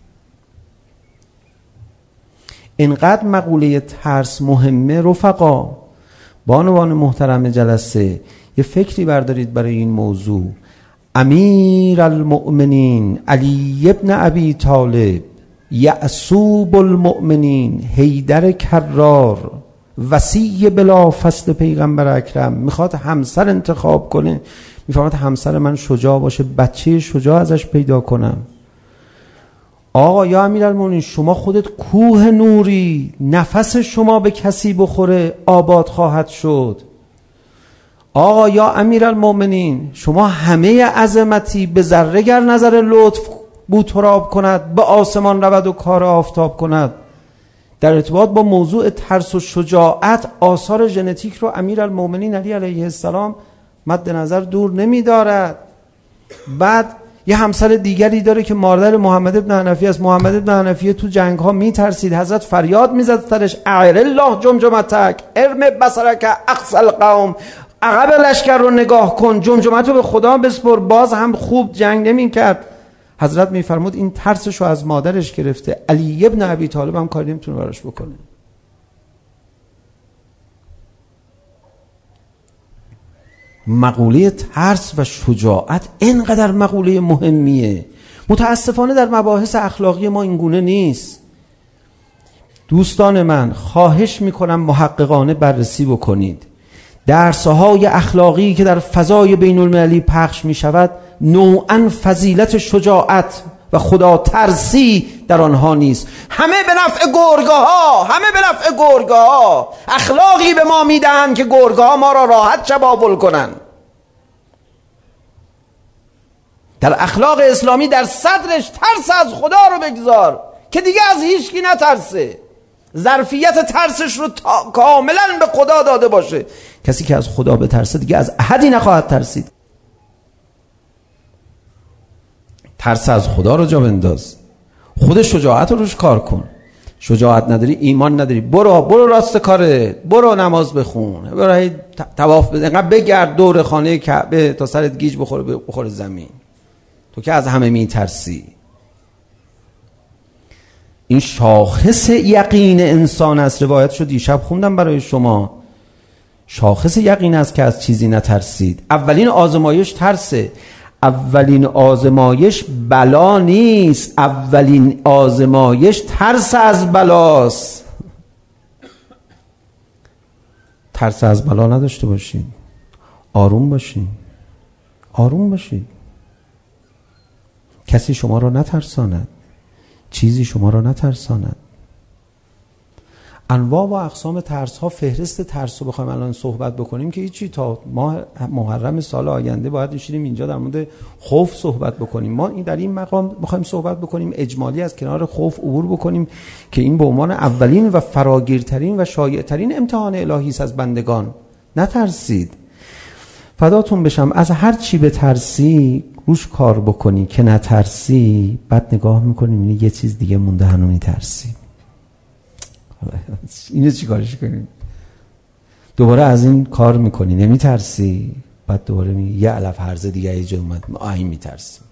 اینقدر مقوله ترس مهمه رفقا. بانوان محترم جلسه یه فکری بردارید برای این موضوع. امیر المؤمنین علی ابن ابی طالب، یعصوب المؤمنین حیدر کرار، وصی بلا فصل پیغمبر اکرم، میخواد همسر انتخاب کنه، میفهمد همسر من شجاع باشه، بچه شجاع ازش پیدا کنم. آقا یا امیرالمومنین شما خودت کوه نوری، نفس شما به کسی بخوره آباد خواهد شد. آقا یا امیرالمومنین شما همه عظمتی، به ذره گر نظر لطف بو تراب کند، به آسمان رود و کار آفتاب کند. در ارتباط با موضوع ترس و شجاعت آثار ژنتیک رو امیرالمومنین علی علیه السلام مد نظر دور نمی دارد. بعد یه همسر دیگری داره که مادر محمد ابن حنفیه است. محمد ابن حنفیه تو جنگ ها می ترسید، حضرت فریاد می زد سرش اعر الله جمجمتک ارم بصرک اقصى القوم، عقب لشکر رو نگاه کن، جمجمت رو به خدا بسپر. باز هم خوب جنگ نمی کرد. حضرت می فرمود این ترسش رو از مادرش گرفته. علی ابن ابی طالب هم کاری نمیتونه براش بکنه. مقوله ترس و شجاعت اینقدر مقوله مهمیه. متاسفانه در مباحث اخلاقی ما اینگونه نیست. دوستان من خواهش میکنم محققانه بررسی بکنید. درس‌های اخلاقی که در فضای بین المللی پخش میشود نوعاً فضیلت شجاعت و خدا ترسی در آنها نیست. همه به نفع گرگه‌ها، اخلاقی به ما میدن که گرگه‌ها ما را راحت چبابل کنن. در اخلاق اسلامی در صدرش ترس از خدا رو بگذار که دیگه از هیچکی نترسه، ظرفیت ترسش رو کاملا به خدا داده باشه. کسی که از خدا بترسه دیگه از احدی نخواهد ترسید. ترس از خدا رو جا بنداز، خود شجاعت رو روش کار کن. شجاعت نداری، ایمان نداری، برو راست کاره، برو نماز بخون، برو طواف بزن، انقدر بگرد دور خانه کعبه تا سرت گیج بخوره زمین. تو که از همه میترسی. این شاخص یقین انسان است. روایتشو دیشب خوندم برای شما. شاخص یقین است که از چیزی نترسید. اولین آزمایش ترسه. اولین آزمایش بلا نیست، اولین آزمایش ترس از بلاست. ترس از بلا نداشته باشید. آروم باشید. کسی شما را نترساند، چیزی شما را نترساند. انواع و اقسام ترس ها، فهرست ترس رو بخوایم الان صحبت بکنیم که هیچی، تا ماه محرم سال آینده باید نشینیم اینجا در مورد خوف صحبت بکنیم. ما در این مقام بخوایم صحبت بکنیم اجمالی از کنار خوف عبور بکنیم که این به عنوان اولین و فراگیرترین و شایعترین امتحان الهی است از بندگان. نترسید. فداتون بشم. از هر چی بترسی روش کار بکنی، که نترسی بعد نگاه میکنیم یه چیز دیگه مونده هنو میترسی. اینو چی کارش کنیم؟ دوباره از این کار میکنی، نمیترسی، بعد دوباره یه علف هرزه دیگه ایجا اومد، این میترسی.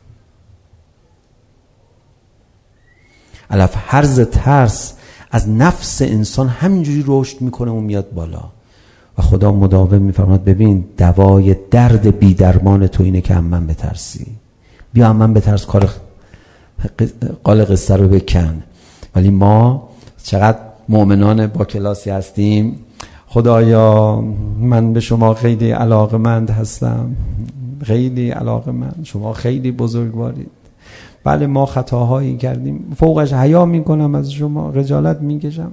علف هرز ترس از نفس انسان همینجوری رشد میکنه و میاد بالا و خدا مداوم میفرماد ببین دوای درد بی درمان تو اینه که هم من بترسی. بیا هم من بترس، قال قصه رو بکن. ولی ما چقدر مؤمنان با کلاسی هستیم. خدایا من به شما خیلی علاقمند هستم، خیلی علاقمند، شما خیلی بزرگوارید. بله ما خطاهایی کردیم، فوقش حیا میکنم از شما، خجالت میکشم.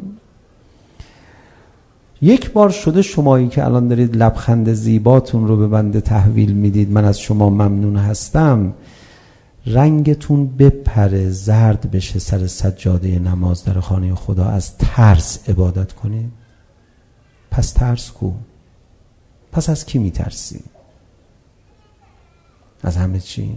یک بار شده شمایی که الان دارید لبخند زیباتون رو به بنده تحویل میدید، من از شما ممنون هستم، رنگتون بپره، زرد بشه سر سجاده نماز در خانه خدا، از ترس عبادت کنید؟ پس ترس کو؟ پس از کی میترسی؟ از همه چی؟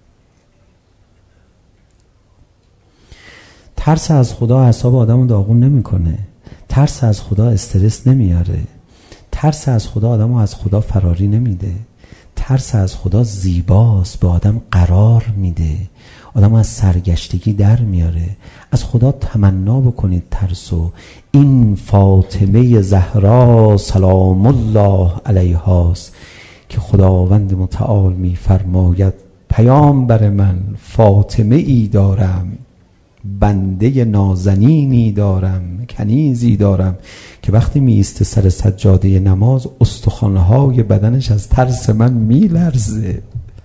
ترس از خدا اعصاب آدمو داغون نمیکنه. ترس از خدا استرس نمیاره. ترس از خدا آدمو از خدا فراری نمیده. ترس از خدا زیباست، به آدم قرار میده، آدم از سرگشتگی در میاره. از خدا تمنا بکنید ترسو. این فاطمه زهرا سلام الله علیهاست که خداوند متعال میفرماید پیامبر من فاطمه ای دارم، بنده نازنینی دارم، کنیزی دارم که وقتی میسته سر سجاده نماز استخوان‌های بدنش از ترس من میلرزه.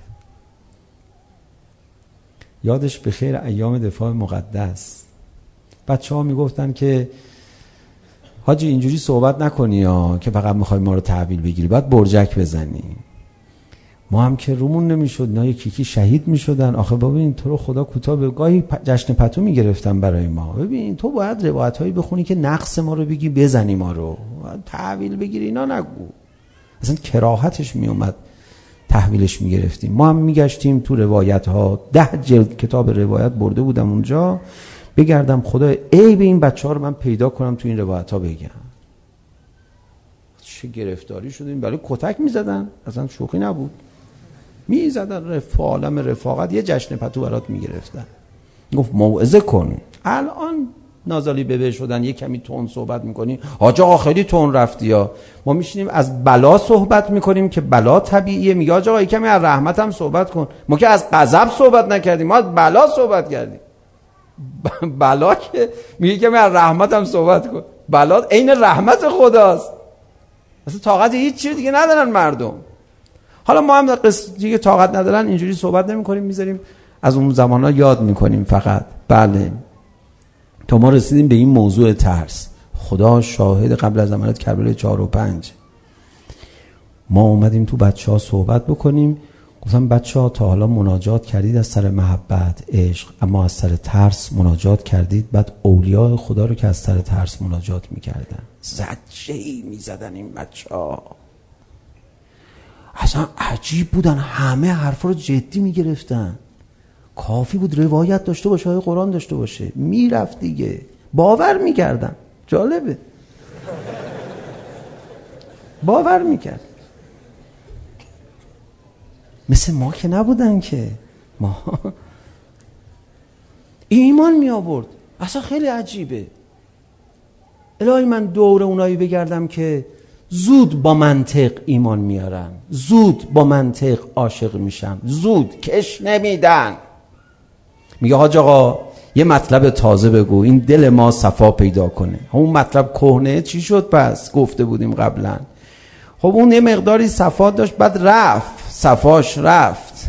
یادش به خیر ایام دفاع مقدس بچه ها میگفتن که حاجی اینجوری صحبت نکنی ها که فقط میخوای ما رو تحویل بگیری، باید برجک بزنی. ما هم که رومون نمیشد، اینا یکی شهید میشدن. آخه ببین تو رو خدا کوتاه به گاهی جشن پتو میگرفتن برای ما. ببین تو باید روایت هایی بخونی که نقص ما رو بگی، بزنی ما رو، تحویل بگیری اینا نگو. اصلا کراهتش میومد تحویلش میگرفتیم. ما هم میگشتیم تو روایت ها، 10 جلد کتاب روایت برده بودم اونجا، بگردم خدا عیب این بچه ها رو من پیدا کنم تو این روایت ها بگم. چه گرفتاری شدیم، برای کتک میزدن، اصلا شوخی نبود، میزدن عالم رفاقت، یه جشن پتو برات میگرفتن. گفت موعظه کن. الان نازالی ببه شدن، یه کمی تون صحبت میکنی، حاج آقا خیلی تون رفتی یا. ما میشینیم از بلا صحبت میکنیم که بلا طبیعیه، میگه حاج آقا کمی از رحمت هم صحبت کن. ما که از غضب صحبت نکردیم، ما از بلا صحبت کردیم. بلا که میگه کمی از رحمت هم صحبت کن. بلا عین رحمت خداست، اصلا طاقت هیچ چیز دیگه ندارن مردم. حالا ما هم دیگه طاقت ندارن اینجوری صحبت نمی‌کنیم، میذاریم از اون زمانا یاد می‌کنیم فقط. بله تا ما رسیدیم به این موضوع ترس. خدا شاهد، قبل از عملیات کربلای 4 و 5 ما اومدیم تو بچه‌ها صحبت بکنیم. گفتم بچه‌ها تا حالا مناجات کردید از سر محبت عشق، اما از سر ترس مناجات کردید؟ بعد اولیاء خدا رو که از سر ترس مناجات می‌کردن زجه‌ای می‌زدن این بچه‌ها. اصلا عجیب بودن، همه حرفا رو جدی میگرفتن. کافی بود روایت داشته باشه، های قرآن داشته باشه، میرفت دیگه، باور میکردن. جالبه، باور میکرد. مثل ما که نبودن که، ما ایمان می آورد. اصلا خیلی عجیبه. الهی من دور اونایی بگردم که زود با منطق ایمان میارن، زود با منطق عاشق میشن، زود کش نمیدن. میگه حاج آقا یه مطلب تازه بگو، این دل ما صفا پیدا کنه. اون مطلب کهنه چی شد پس؟ گفته بودیم قبلا. خب اون یه مقداری صفا داشت، بعد رفت، صفاش رفت.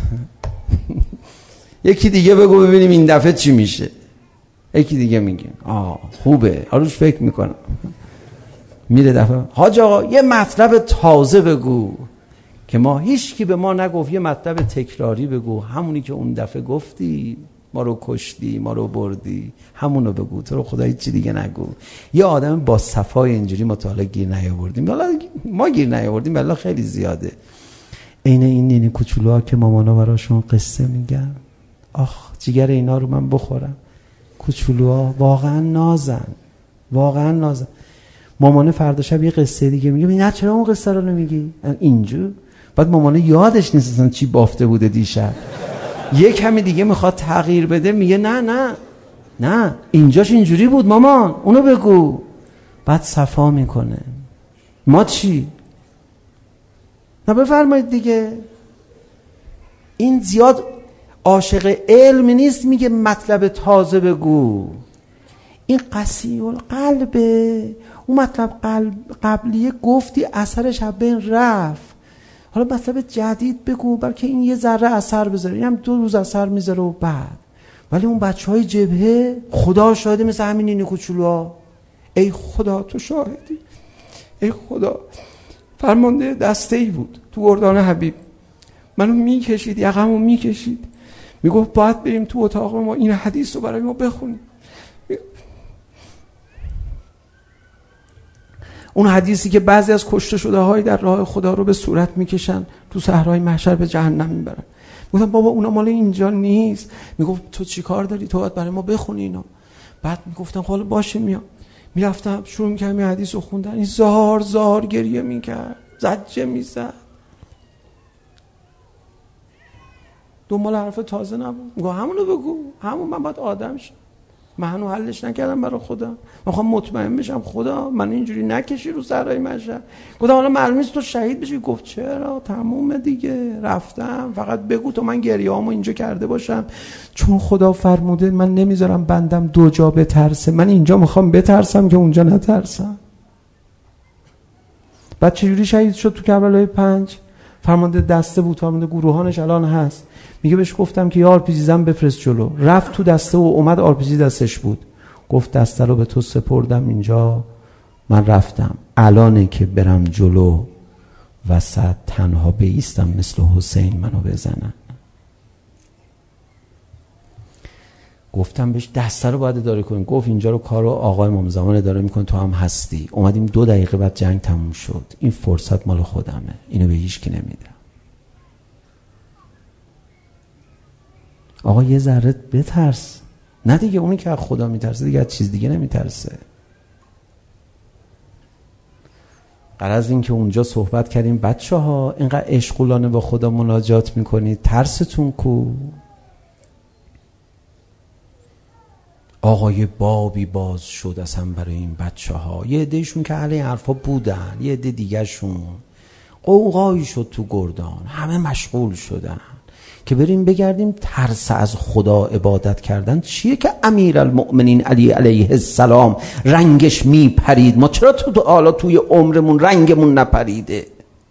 یکی دیگه بگو ببینیم این دفعه چی میشه. یکی دیگه میگه خوبه، حالاش فکر میکنم. میره دفعه حاج آقا یه مطلب تازه بگو که ما هیچ کی به ما نگفت، یه مطلب تکراری بگو، همونی که اون دفعه گفتی، ما رو کشتی، ما رو بردی، همونو بگو، تو رو خدا هیچ چی دیگه نگو. یه آدم با صفای اینجوری مطالعه گیر نیاوردیم. حالا ما گیر نیاوردیم، والله خیلی زیاده. عین این نینی کوچولوها که مامانا براشون قصه میگن، آخ جیگر اینا رو من بخورم. کوچولوها واقعا نازن، واقعا نازن. مامانه فردا شب یه قصه دیگه میگه، نه چرا اون قصه رو نمیگی اینجور؟ بعد مامانه یادش نیست اصلا چی بافته بوده دیشب، یه کمی دیگه میخواد تغییر بده، میگه نه اینجاش اینجوری بود مامان، اونو بگو. بعد صفا میکنه. ما چی؟ نه بفرمایید دیگه. این زیاد عاشق علم نیست، میگه مطلب تازه بگو. این قسی القلبه. اون مطلب قبلیه گفتی، اثرش از بین رفت، حالا مطلب جدید بگو، بلکه این یه ذره اثر بذاره. این هم 2 روز اثر میذاره و بعد. ولی اون بچهای جبهه خدا شاهده، مثل همین اینی کوچولوها. ای خدا تو شاهدی، ای خدا. فرمانده دسته‌ای بود تو گردان حبیب، منو میکشید، یقمو میکشید، میگفت باید بریم تو اتاق ما این حدیث رو برای ما بخونیم. اون حدیثی که بعضی از کشته شده های در راه خدا رو به صورت میکشن، تو صحرای محشر به جهنم میبرن. گفتم بابا اونا مال اینجا نیست. میگفت تو چی کار داری؟ تو باید برای ما بخونی اینا. بعد میگفتم حالا باشه میام. میرفتم شروع میکردم این حدیث رو خوندن، این زار گریه میکرد، زجه میزد. دنبال حرف تازه نبود. میگه همونو بگو، همون من باید آدم شم، من هنوز حلش نکردم برای خودم، میخوام مطمئن بشم خدا من اینجوری نکشی رو سرای مشهد. گفتم حالا معلوم نیست تو شهید بشی. گفت چرا، تمومه دیگه، رفتم، فقط بگو تو من گریه‌هامو اینجا کرده باشم، چون خدا فرموده من نمیذارم بندم دو جا بترسه، من اینجا میخوام بترسم که اونجا نترسم. بعد چجوری شهید شد تو کربلای 5؟ فرمانده دسته بود، فرمانده گروهانش الان هست. میگه بهش گفتم که یه آرپیجی زن بفرست جلو، رفت تو دسته و اومد آرپیجی دستش بود. گفت دسته رو به تو سپردم اینجا، من رفتم، الانه که برم جلو وسط تنها بیستم مثل حسین منو بزنن. گفتم بهش دسته رو باید اداره کنیم. گفت اینجا رو کارو آقای امام زمان اداره میکنه، تو هم هستی. اومدیم 2 دقیقه بعد جنگ تموم شد. این فرصت مال خودمه، اینو به هیچ کی نمیدم. آقا یه ذره بترس. نه دیگه، اونی که از خدا میترسه دیگه از چیز دیگه نمیترسه. غرض این که اونجا صحبت کردیم بچه‌ها اینقدر عشقولانه با خدا مناجات میکنید، ترستون کو؟ آقا یه بابی باز شد اصلا برای این بچه‌ها. یه عده‌شون که اهل این حرفا بودن، یه عده دیگه‌شون قوقایی شد تو گردان، همه مشغول شدن که بریم بگردیم ترس از خدا عبادت کردن چیه که امیرالمؤمنین علی علیه السلام رنگش میپرید، ما چرا حالا توی عمرمون رنگمون نپریده؟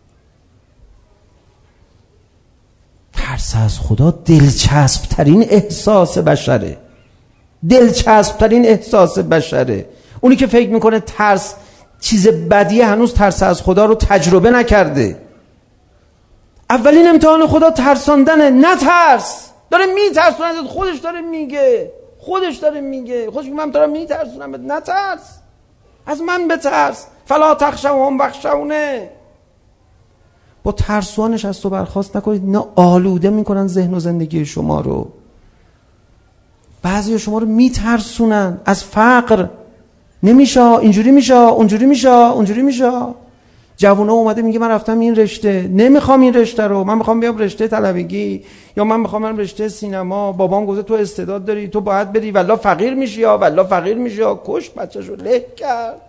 ترس از خدا دلچسب ترین احساس بشره، دلچسب ترین احساس بشره. اونی که فکر میکنه ترس چیز بدیه هنوز ترس از خدا رو تجربه نکرده. اولین امتحان خدا ترساندنه. نترس، داره میترسونه، خودش داره میگه، خودش میگه من دارم میترسونم، نترس، از من بترس. فلا تخشوهم واخشونی. با ترسوانش از تو برخواست نکنید، نه آلوده میکنن ذهن و زندگی شما رو. بعضی شما رو میترسونن از فقر، نمیشه، اینجوری میشه، اونجوری میشه. جوونا اومده میگه من رفتم این رشته، نمیخوام این رشته رو، من میخوام بیام رشته طلبگی، یا من میخوام برم رشته سینما. بابام گفته تو استعداد داری، تو باید بری، والله فقیر میشی یا کش بچه‌شو له کرد.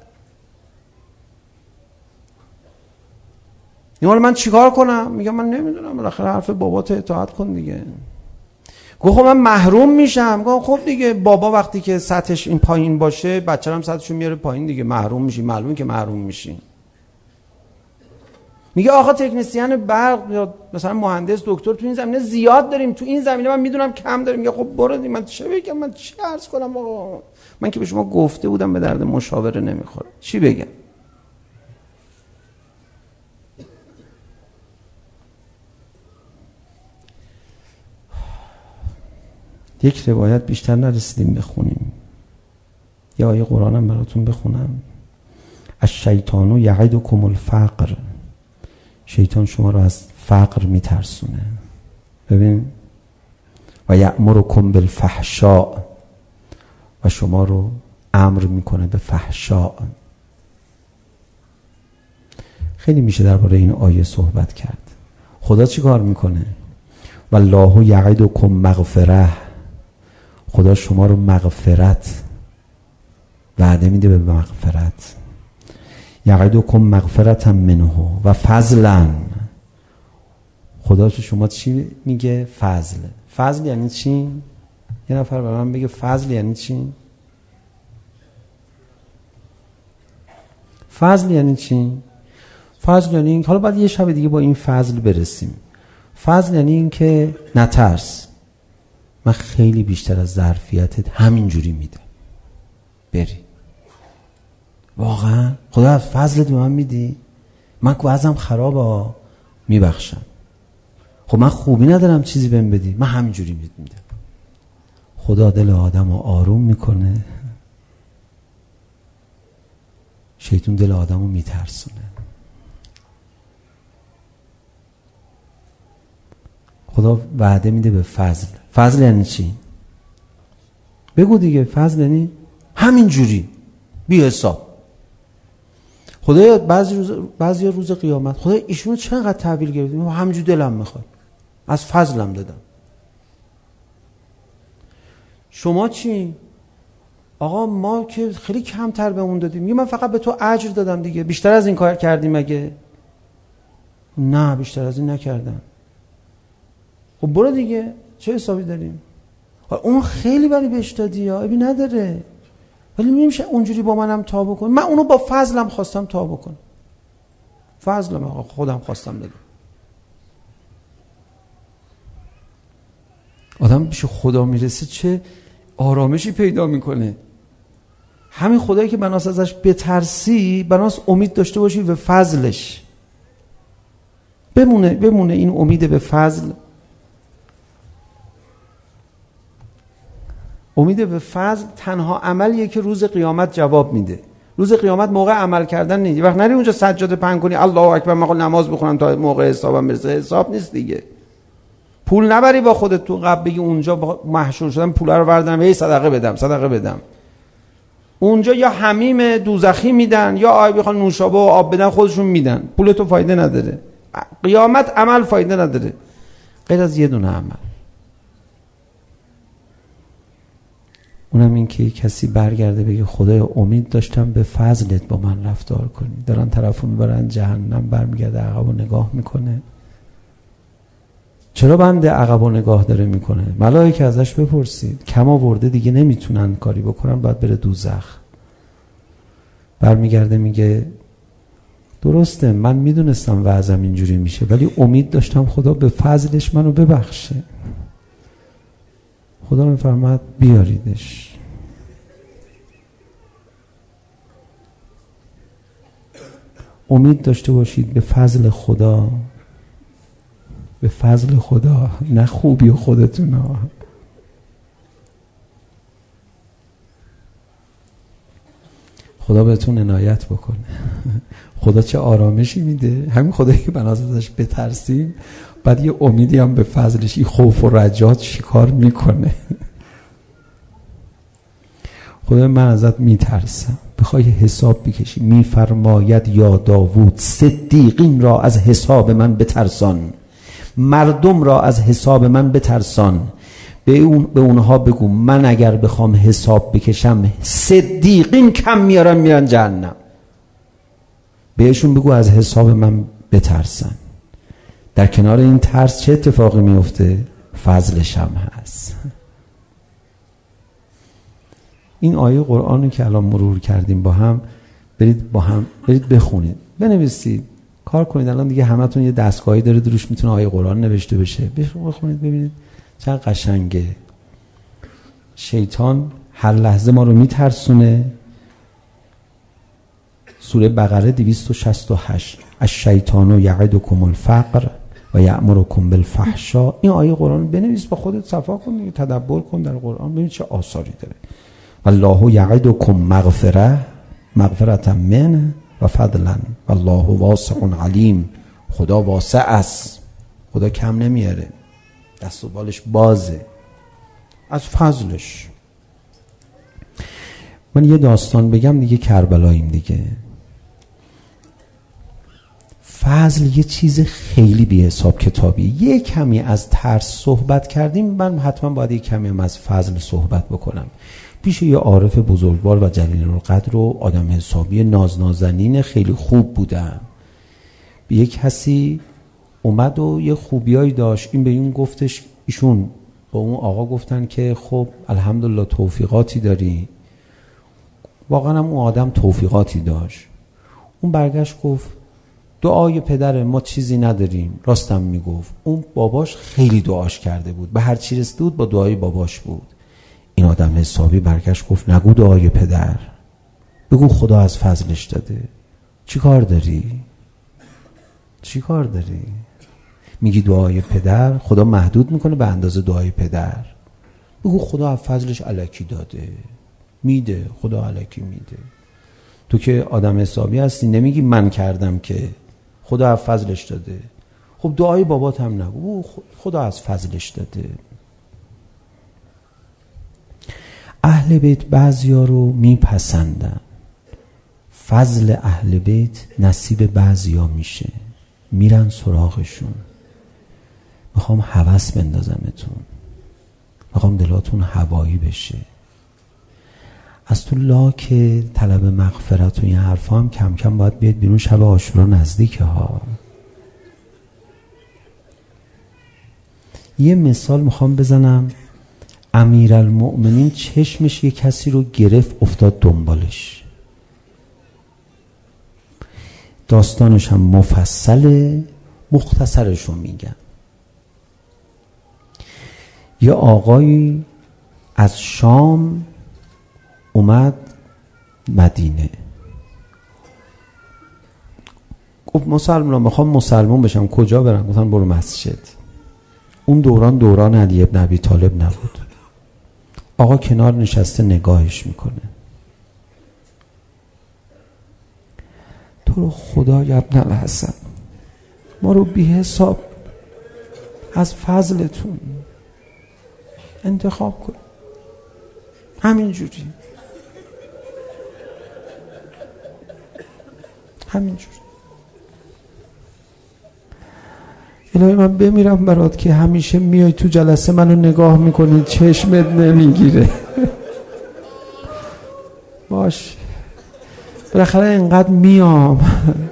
حالا من چیکار کنم؟ میگم من نمیدونم، بالاخره حرف بابات اطاعت کن دیگه. گفت خب من محروم میشم. گفت خب دیگه، بابا وقتی که سطحش این پایین باشه بچه‌م هم سطحشو میاره پایین دیگه، محروم میشی، معلومه که محروم میشی. میگه آقا تکنسین برق یا مثلا مهندس دکتر تو این زمینه زیاد داریم، تو این زمینه من میدونم کم داریم. میگه خب برو دی، من چه بگم، من چی عرض کنم آقا؟ من که به شما گفته بودم به درد مشاوره نمیخوره، چی بگم؟ یک روایت بیشتر نرسیدیم بخونیم، یا آیه قرآنم براتون بخونم. الشیطان یعدکم الفقر، شیطان شما رو از فقر میترسونه. ببین، و یأمرکم بالفحشاء، و شما رو امر میکنه به فحشاء. خیلی میشه درباره این آیه صحبت کرد. خدا چی کار میکنه؟ والله یعدکم مغفره، خدا شما رو مغفرت وعده میده، به مغفرت. یعدکم مغفرتا منه و فضلا، خدا شما چی میگه؟ فضل. فضل یعنی چی؟ یه نفر برای من بگه فضل یعنی چی؟ فضل یعنی چی؟ فضل یعنی این، حالا بعد یه شب دیگه با این فضل برسیم. فضل یعنی این که نترس، من خیلی بیشتر از ظرفیتت همینجوری میدم، بری. واقعا خدا از فضلت به من میدی؟ من که وضعم خرابه، میبخشم. خب من خوبی ندارم چیزی بهم بدی، من همینجوری میدم. خدا دل آدم رو آروم میکنه، شیطان دل آدم رو میترسونه. خدا وعده میده به فضل. فضل یعنی چی؟ بگو دیگه. فضل یعنی همینجوری بی حساب. خدا بعضی روز قیامت خدا ایشونو چقدر تحویل گرفتیم، همینجوری دلم میخواد، از فضلم دادم. شما چی؟ آقا ما که خیلی کمتر به اون دادیم. میگه من فقط به تو اجر دادم دیگه، بیشتر از این کار کردیم مگه؟ نه بیشتر از این نکردم. خب برو دیگه، چه حسابی داریم؟ اون خیلی ولی بهش دادی یا ابی نداره، ولی نمیشه اونجوری با منم تا بکن. من اونو با فضلم خواستم تا بکن، فضلم آقا خودم خواستم بدم. آدم پیش خدا میرسه چه آرامشی پیدا میکنه. همین خدایی که بناس ازش بترسی، بناس امید داشته باشی به فضلش، بمونه این امید به فضل. امید به فضل تنها عملیه که روز قیامت جواب میده. روز قیامت موقع عمل کردن نیست. وقت نری اونجا سجاده پهن کنی الله اکبر من نماز بخونم تا موقع حسابم برسه. حساب نیست دیگه. پول نبری با خودت تو قبل بگی اونجا محشور شدم پول رو بردم هی صدقه بدم. اونجا یا حمیم دوزخی میدن یا آی بخوان نوشابه و آب بدن خودشون میدن. پول تو فایده نداره. قیامت عمل فایده نداره غیر از یه دونه عمل، اونم این که کسی برگرده بگه خدای امید داشتم به فضلت با من رفتار کنی. دارن طرفو میبرن جهنم، برمیگرده عقبو نگاه میکنه. چرا بنده عقبو نگاه داره میکنه؟ ملائکه ازش بپرسید، کم آورده دیگه نمیتونن کاری بکنن، باید بره دوزخ. برمیگرده میگه درسته من میدونستم وضعم اینجوری میشه، ولی امید داشتم خدا به فضلش منو ببخشه. خدا میفرماد بیاریدش. امید داشته باشید به فضل خدا، به فضل خدا، نه خوبی خودتون ها. خدا بهتون عنایت بکنه. خدا چه آرامشی میده. همین خدایی که بناس ازش بترسیم، بعد یه امیدی هم به فضلش، این خوف و رجات چیکار میکنه. خدا من ازت میترسم، بخوای حساب بکشی میفرماید یا داوود صدیقین را از حساب من بترسان، مردم را از حساب من بترسان. به اونها بگو من اگر بخوام حساب بکشم صدیقین کم میرن جهنم. بهشون بگو از حساب من بترسن. در کنار این ترس چه اتفاقی میفته؟ فضلش هم هست. این آیه قرآنی که الان مرور کردیم با هم برید بخونید، بنویسید، کار کنید. الان دیگه همتون یه دستگاهی داره روش میتونه آیه قرآن نوشته بشه. بخونید ببینید چقدر قشنگه. شیطان هر لحظه ما رو میترسونه. سوره بقره 268 الشیطان یعدکم الفقر و یأمرکم بالفحشاء. این آیه قرآن بنویس، با خودت صفا کن دیگه، تدبر کن در قرآن، ببین چه آثاری داره. والله یعدکم مغفرة منه و فضلا والله واسع علیم. خدا واسع است، خدا کم نمیاره، دست و بالش بازه از فضلش. من یه داستان بگم دیگه، کربلاییم دیگه. فضل یه چیز خیلی بی حساب کتابی. یه کمی از ترس صحبت کردیم، من حتما باید یه کمی هم از فضل صحبت بکنم. پیش یه عارف بزرگوار و جلیل القدر و آدم حسابی نازنین خیلی خوب بودم. به یک کسی اومد و یه خوبیایی داشت. این به این گفتش، ایشون با اون آقا گفتن که خب الحمدلله توفیقاتی داری. واقعا هم اون آدم توفیقاتی داشت. اون برگشت گفت دعای پدر ما چیزی نداریم. راستم میگفت. اون باباش خیلی دعاش کرده بود، به هر چی رسیده بود با دعای باباش بود. این آدم حسابی برگشت گفت نگو دعای پدر، بگو خدا از فضلش داده. چی کار داری؟ میگی دعای پدر، خدا محدود میکنه به اندازه دعای پدر. بگو خدا از فضلش الکی داده، میده، خدا الکی میده. تو که آدم حسابی هستی نمیگی من کردم که، خدا از فضلش داده. خب دعای بابات هم نگو، خدا از فضلش داده. اهل بیت بعضیا رو میپسندن. فضل اهل بیت نصیب بعضیا میشه، میرن سراغشون. میخوام هوس بندازمتون. میخوام دلاتون هوایی بشه. از تو لاک طلب مغفرت و این حرفا هم کم کم باید بیاد بیرون. شب عاشورا نزدیکه ها. یه مثال میخوام بزنم. امیرالمؤمنین چشمش یه کسی رو گرفت افتاد دنبالش. داستانش هم مفصله، مختصرش رو میگم. یه آقایی از شام اومد مدینه، گفت مسلمان میخوام مسلمان بشم، کجا برم؟ گفتن برو مسجد. اون دوران علی ابن ابی طالب نبود. آقا کنار نشسته نگاهش میکنه. تو رو خدا یا ابن الحسن ما رو بی حساب از فضلتون انتخاب کن، همینجوری الهی من بمیرم برات که همیشه میای تو جلسه منو نگاه میکنی چشمت نمیگیره. باش بالاخره اینقدر میام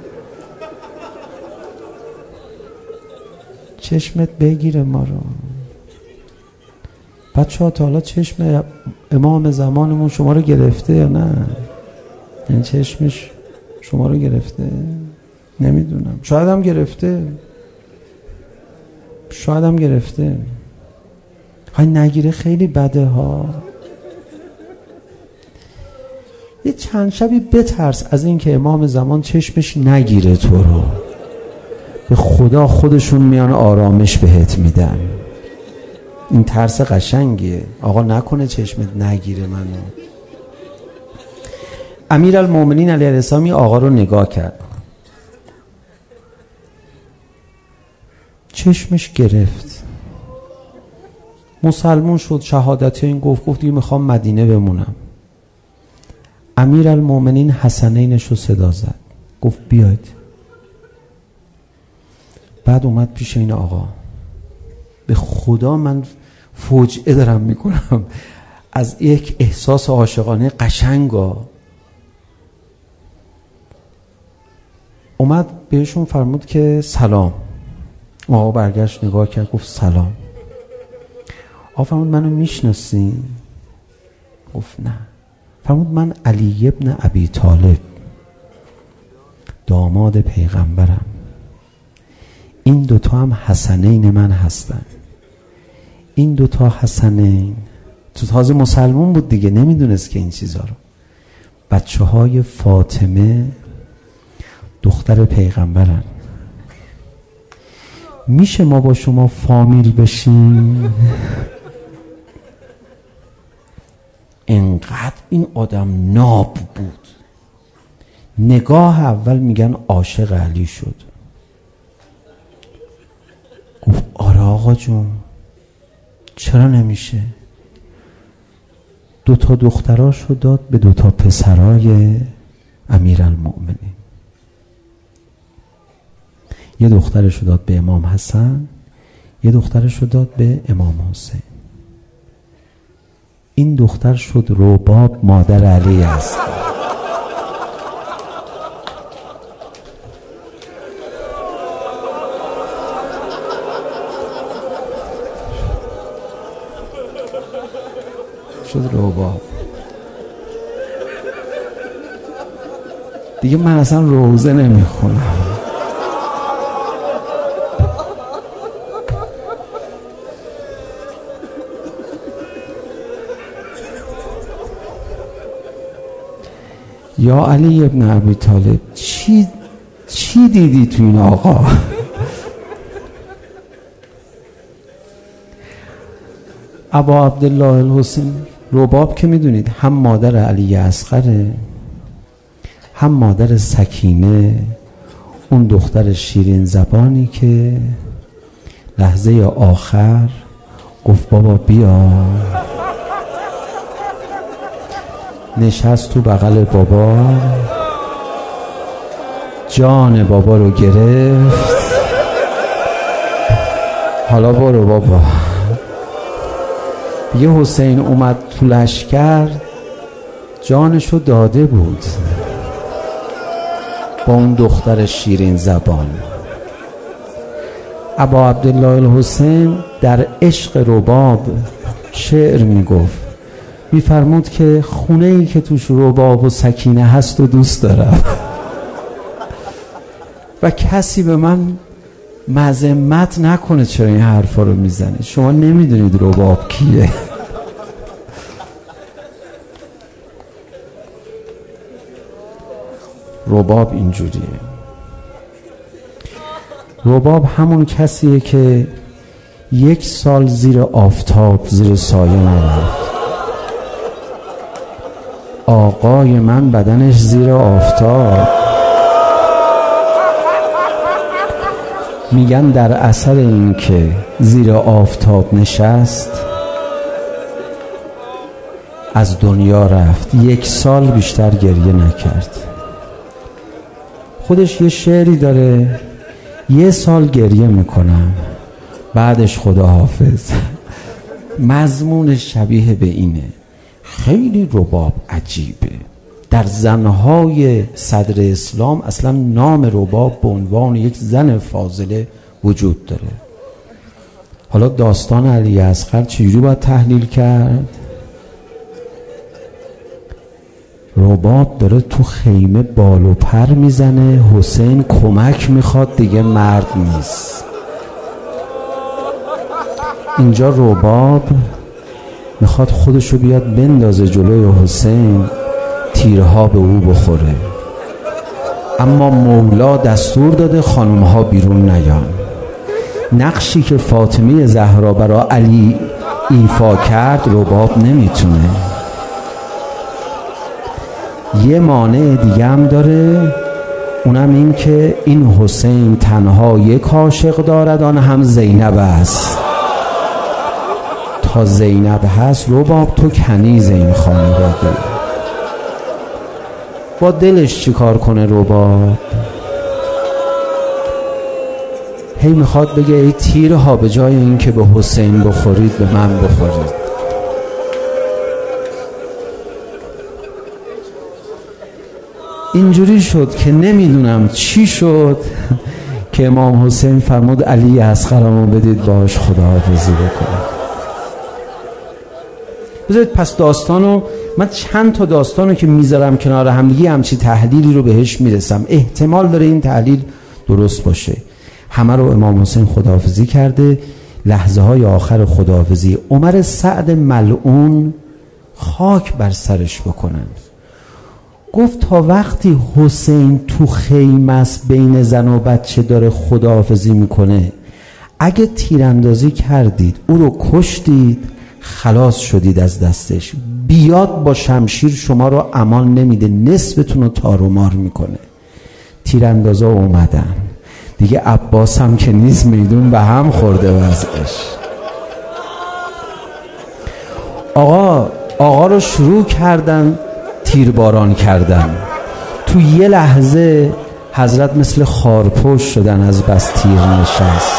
چشمت بگیره ما رو. بچه‌ها تا حالا چشم امام زمانمون شما رو گرفته یا نه؟ این چشمش شما رو گرفته؟ نمیدونم، شاید هم گرفته. های نگیره خیلی بده ها. یه چند شبی بترس از این که امام زمان چشمش نگیره تو رو. به خدا خودشون میان آرامش بهت میدن. این ترس قشنگیه. آقا نکنه چشمت نگیره منو. امیرالمؤمنین علیه السلام آقا رو نگاه کرد، چشمش گرفت، مسلمون شد، شهادت این گفت دیگه میخوام مدینه بمونم. امیرالمؤمنین حسنینش رو صدا زد، گفت بیاید. بعد اومد پیش این آقا. به خدا من فوجعه دارم میکنم از یک احساس عاشقانه قشنگا. اومد بهشون فرمود که سلام. آقا برگشت نگاه کرد گفت سلام. آقا فرمود منو میشناسین؟ گفت نه. فرمود من علی ابن ابی طالب، داماد پیغمبرم. این دوتا هم حسنین من هستن. این دوتا حسنین، تو تازه مسلمون بود دیگه، نمیدونست که این چیزا رو. بچه های فاطمه دختر پیغمبرن. میشه ما با شما فامیل بشیم؟ انقدر این آدم ناب بود. نگاه اول میگن عاشق علی شد. گفت آره آقا جون، چرا نمیشه؟ دوتا دختراشو داد به دوتا پسرای امیرالمؤمنین. یه دخترشو داد به امام حسن، یه دخترشو داد به امام حسین. این دختر شد رباب مادر علی است. شد رباب. دیگه من اصلا روزه نمیخونم. یا علی ابن ابی طالب، چی دیدی تو این آقا؟ ابا عبدالله الحسین رباب که میدونید هم مادر علی اصغره، هم مادر سکینه، اون دختر شیرین زبانی که لحظه آخر گفت بابا بیا، نشست تو بغل بابا، جان بابا رو گرفت. حالا برو بابا، دیگه حسین اومد تو لشکر، جانشو داده بود با اون دختر شیرین زبان. ابا عبدالله الحسین در عشق رباب شعر میگفت، میفرمود که خونه ای که توش رباب و سکینه هست و دوست دارم و کسی به من مذمت نکنه چرا این حرفا رو میزنه. شما نمیدونید رباب کیه. رباب اینجوریه. رباب همون کسیه که 1 سال زیر آفتاب زیر سایه نرفت. آقای من بدنش زیر آفتاب. میگن در اثر این که زیر آفتاب نشست از دنیا رفت. 1 سال بیشتر گریه نکرد. خودش یه شعری داره، 1 سال گریه میکنم بعدش خداحافظ. مضمونش شبیه به اینه. خیلی رباب عجیبه. در زنهای صدر اسلام اصلا نام رباب به عنوان یک زن فاضله وجود داره. حالا داستان علی اصغر چجوری باید تحلیل کرد؟ رباب داره تو خیمه بال و پر میزنه، حسین کمک میخواد، دیگه مرد نیست. اینجا رباب میخواد خودشو بیاد بندازه جلوی حسین، تیرها به او بخوره، اما مولا دستور داده خانمها بیرون نیان. نقشی که فاطمه زهرا برای علی ایفا کرد رباب نمیتونه. یه مانع دیگه هم داره، اونم این که این حسین تنها یک عاشق دارد، آن هم زینب است. تا زینب هست رباب تو کنیز این خانواده. با دلش چی کار کنه رباب؟ هی میخواد بگه ای تیرها به جای این که به حسین بخورید به من بخورید. اینجوری شد که نمیدونم چی شد که امام حسین فرمود علی اصغرمو بدید باش خداحافظی بکنه. بذارید پس داستانو، من چند تا داستانو که میذارم کنار هم دیگه همچی تحلیلی رو بهش میرسم. احتمال داره این تحلیل درست باشه. همه رو امام حسین خداحافظی کرده. لحظه های آخر خداحافظی عمر سعد ملعون خاک بر سرش بکنن. گفت تا وقتی حسین تو خیمه است بین زن و بچه داره خداحافظی میکنه، اگه تیراندازی کردید او رو کشتید خلاص شدید از دستش، بیاد با شمشیر شما رو امان نمیده، نصفتون رو تار و مار میکنه. تیراندازا اومدن دیگه، عباس هم که نیست میدون به هم خورده وضعش. آقا رو شروع کردن تیرباران کردن. تو یه لحظه حضرت مثل خارپشت شدن از بس تیر نشست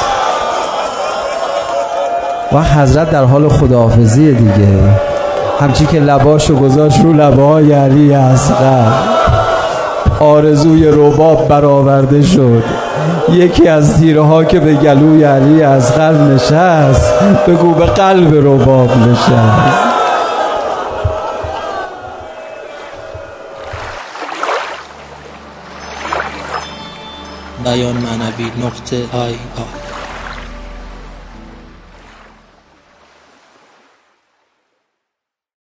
و حضرت در حال خداحافظی دیگه، همچی که لباشو گذاشت رو لبهای علی اصغر، آرزوی رباب برآورده شد. یکی از تیرها که به گلوی علی اصغر نشست بگو به قلب رباب نشست. بیان معنوی .ir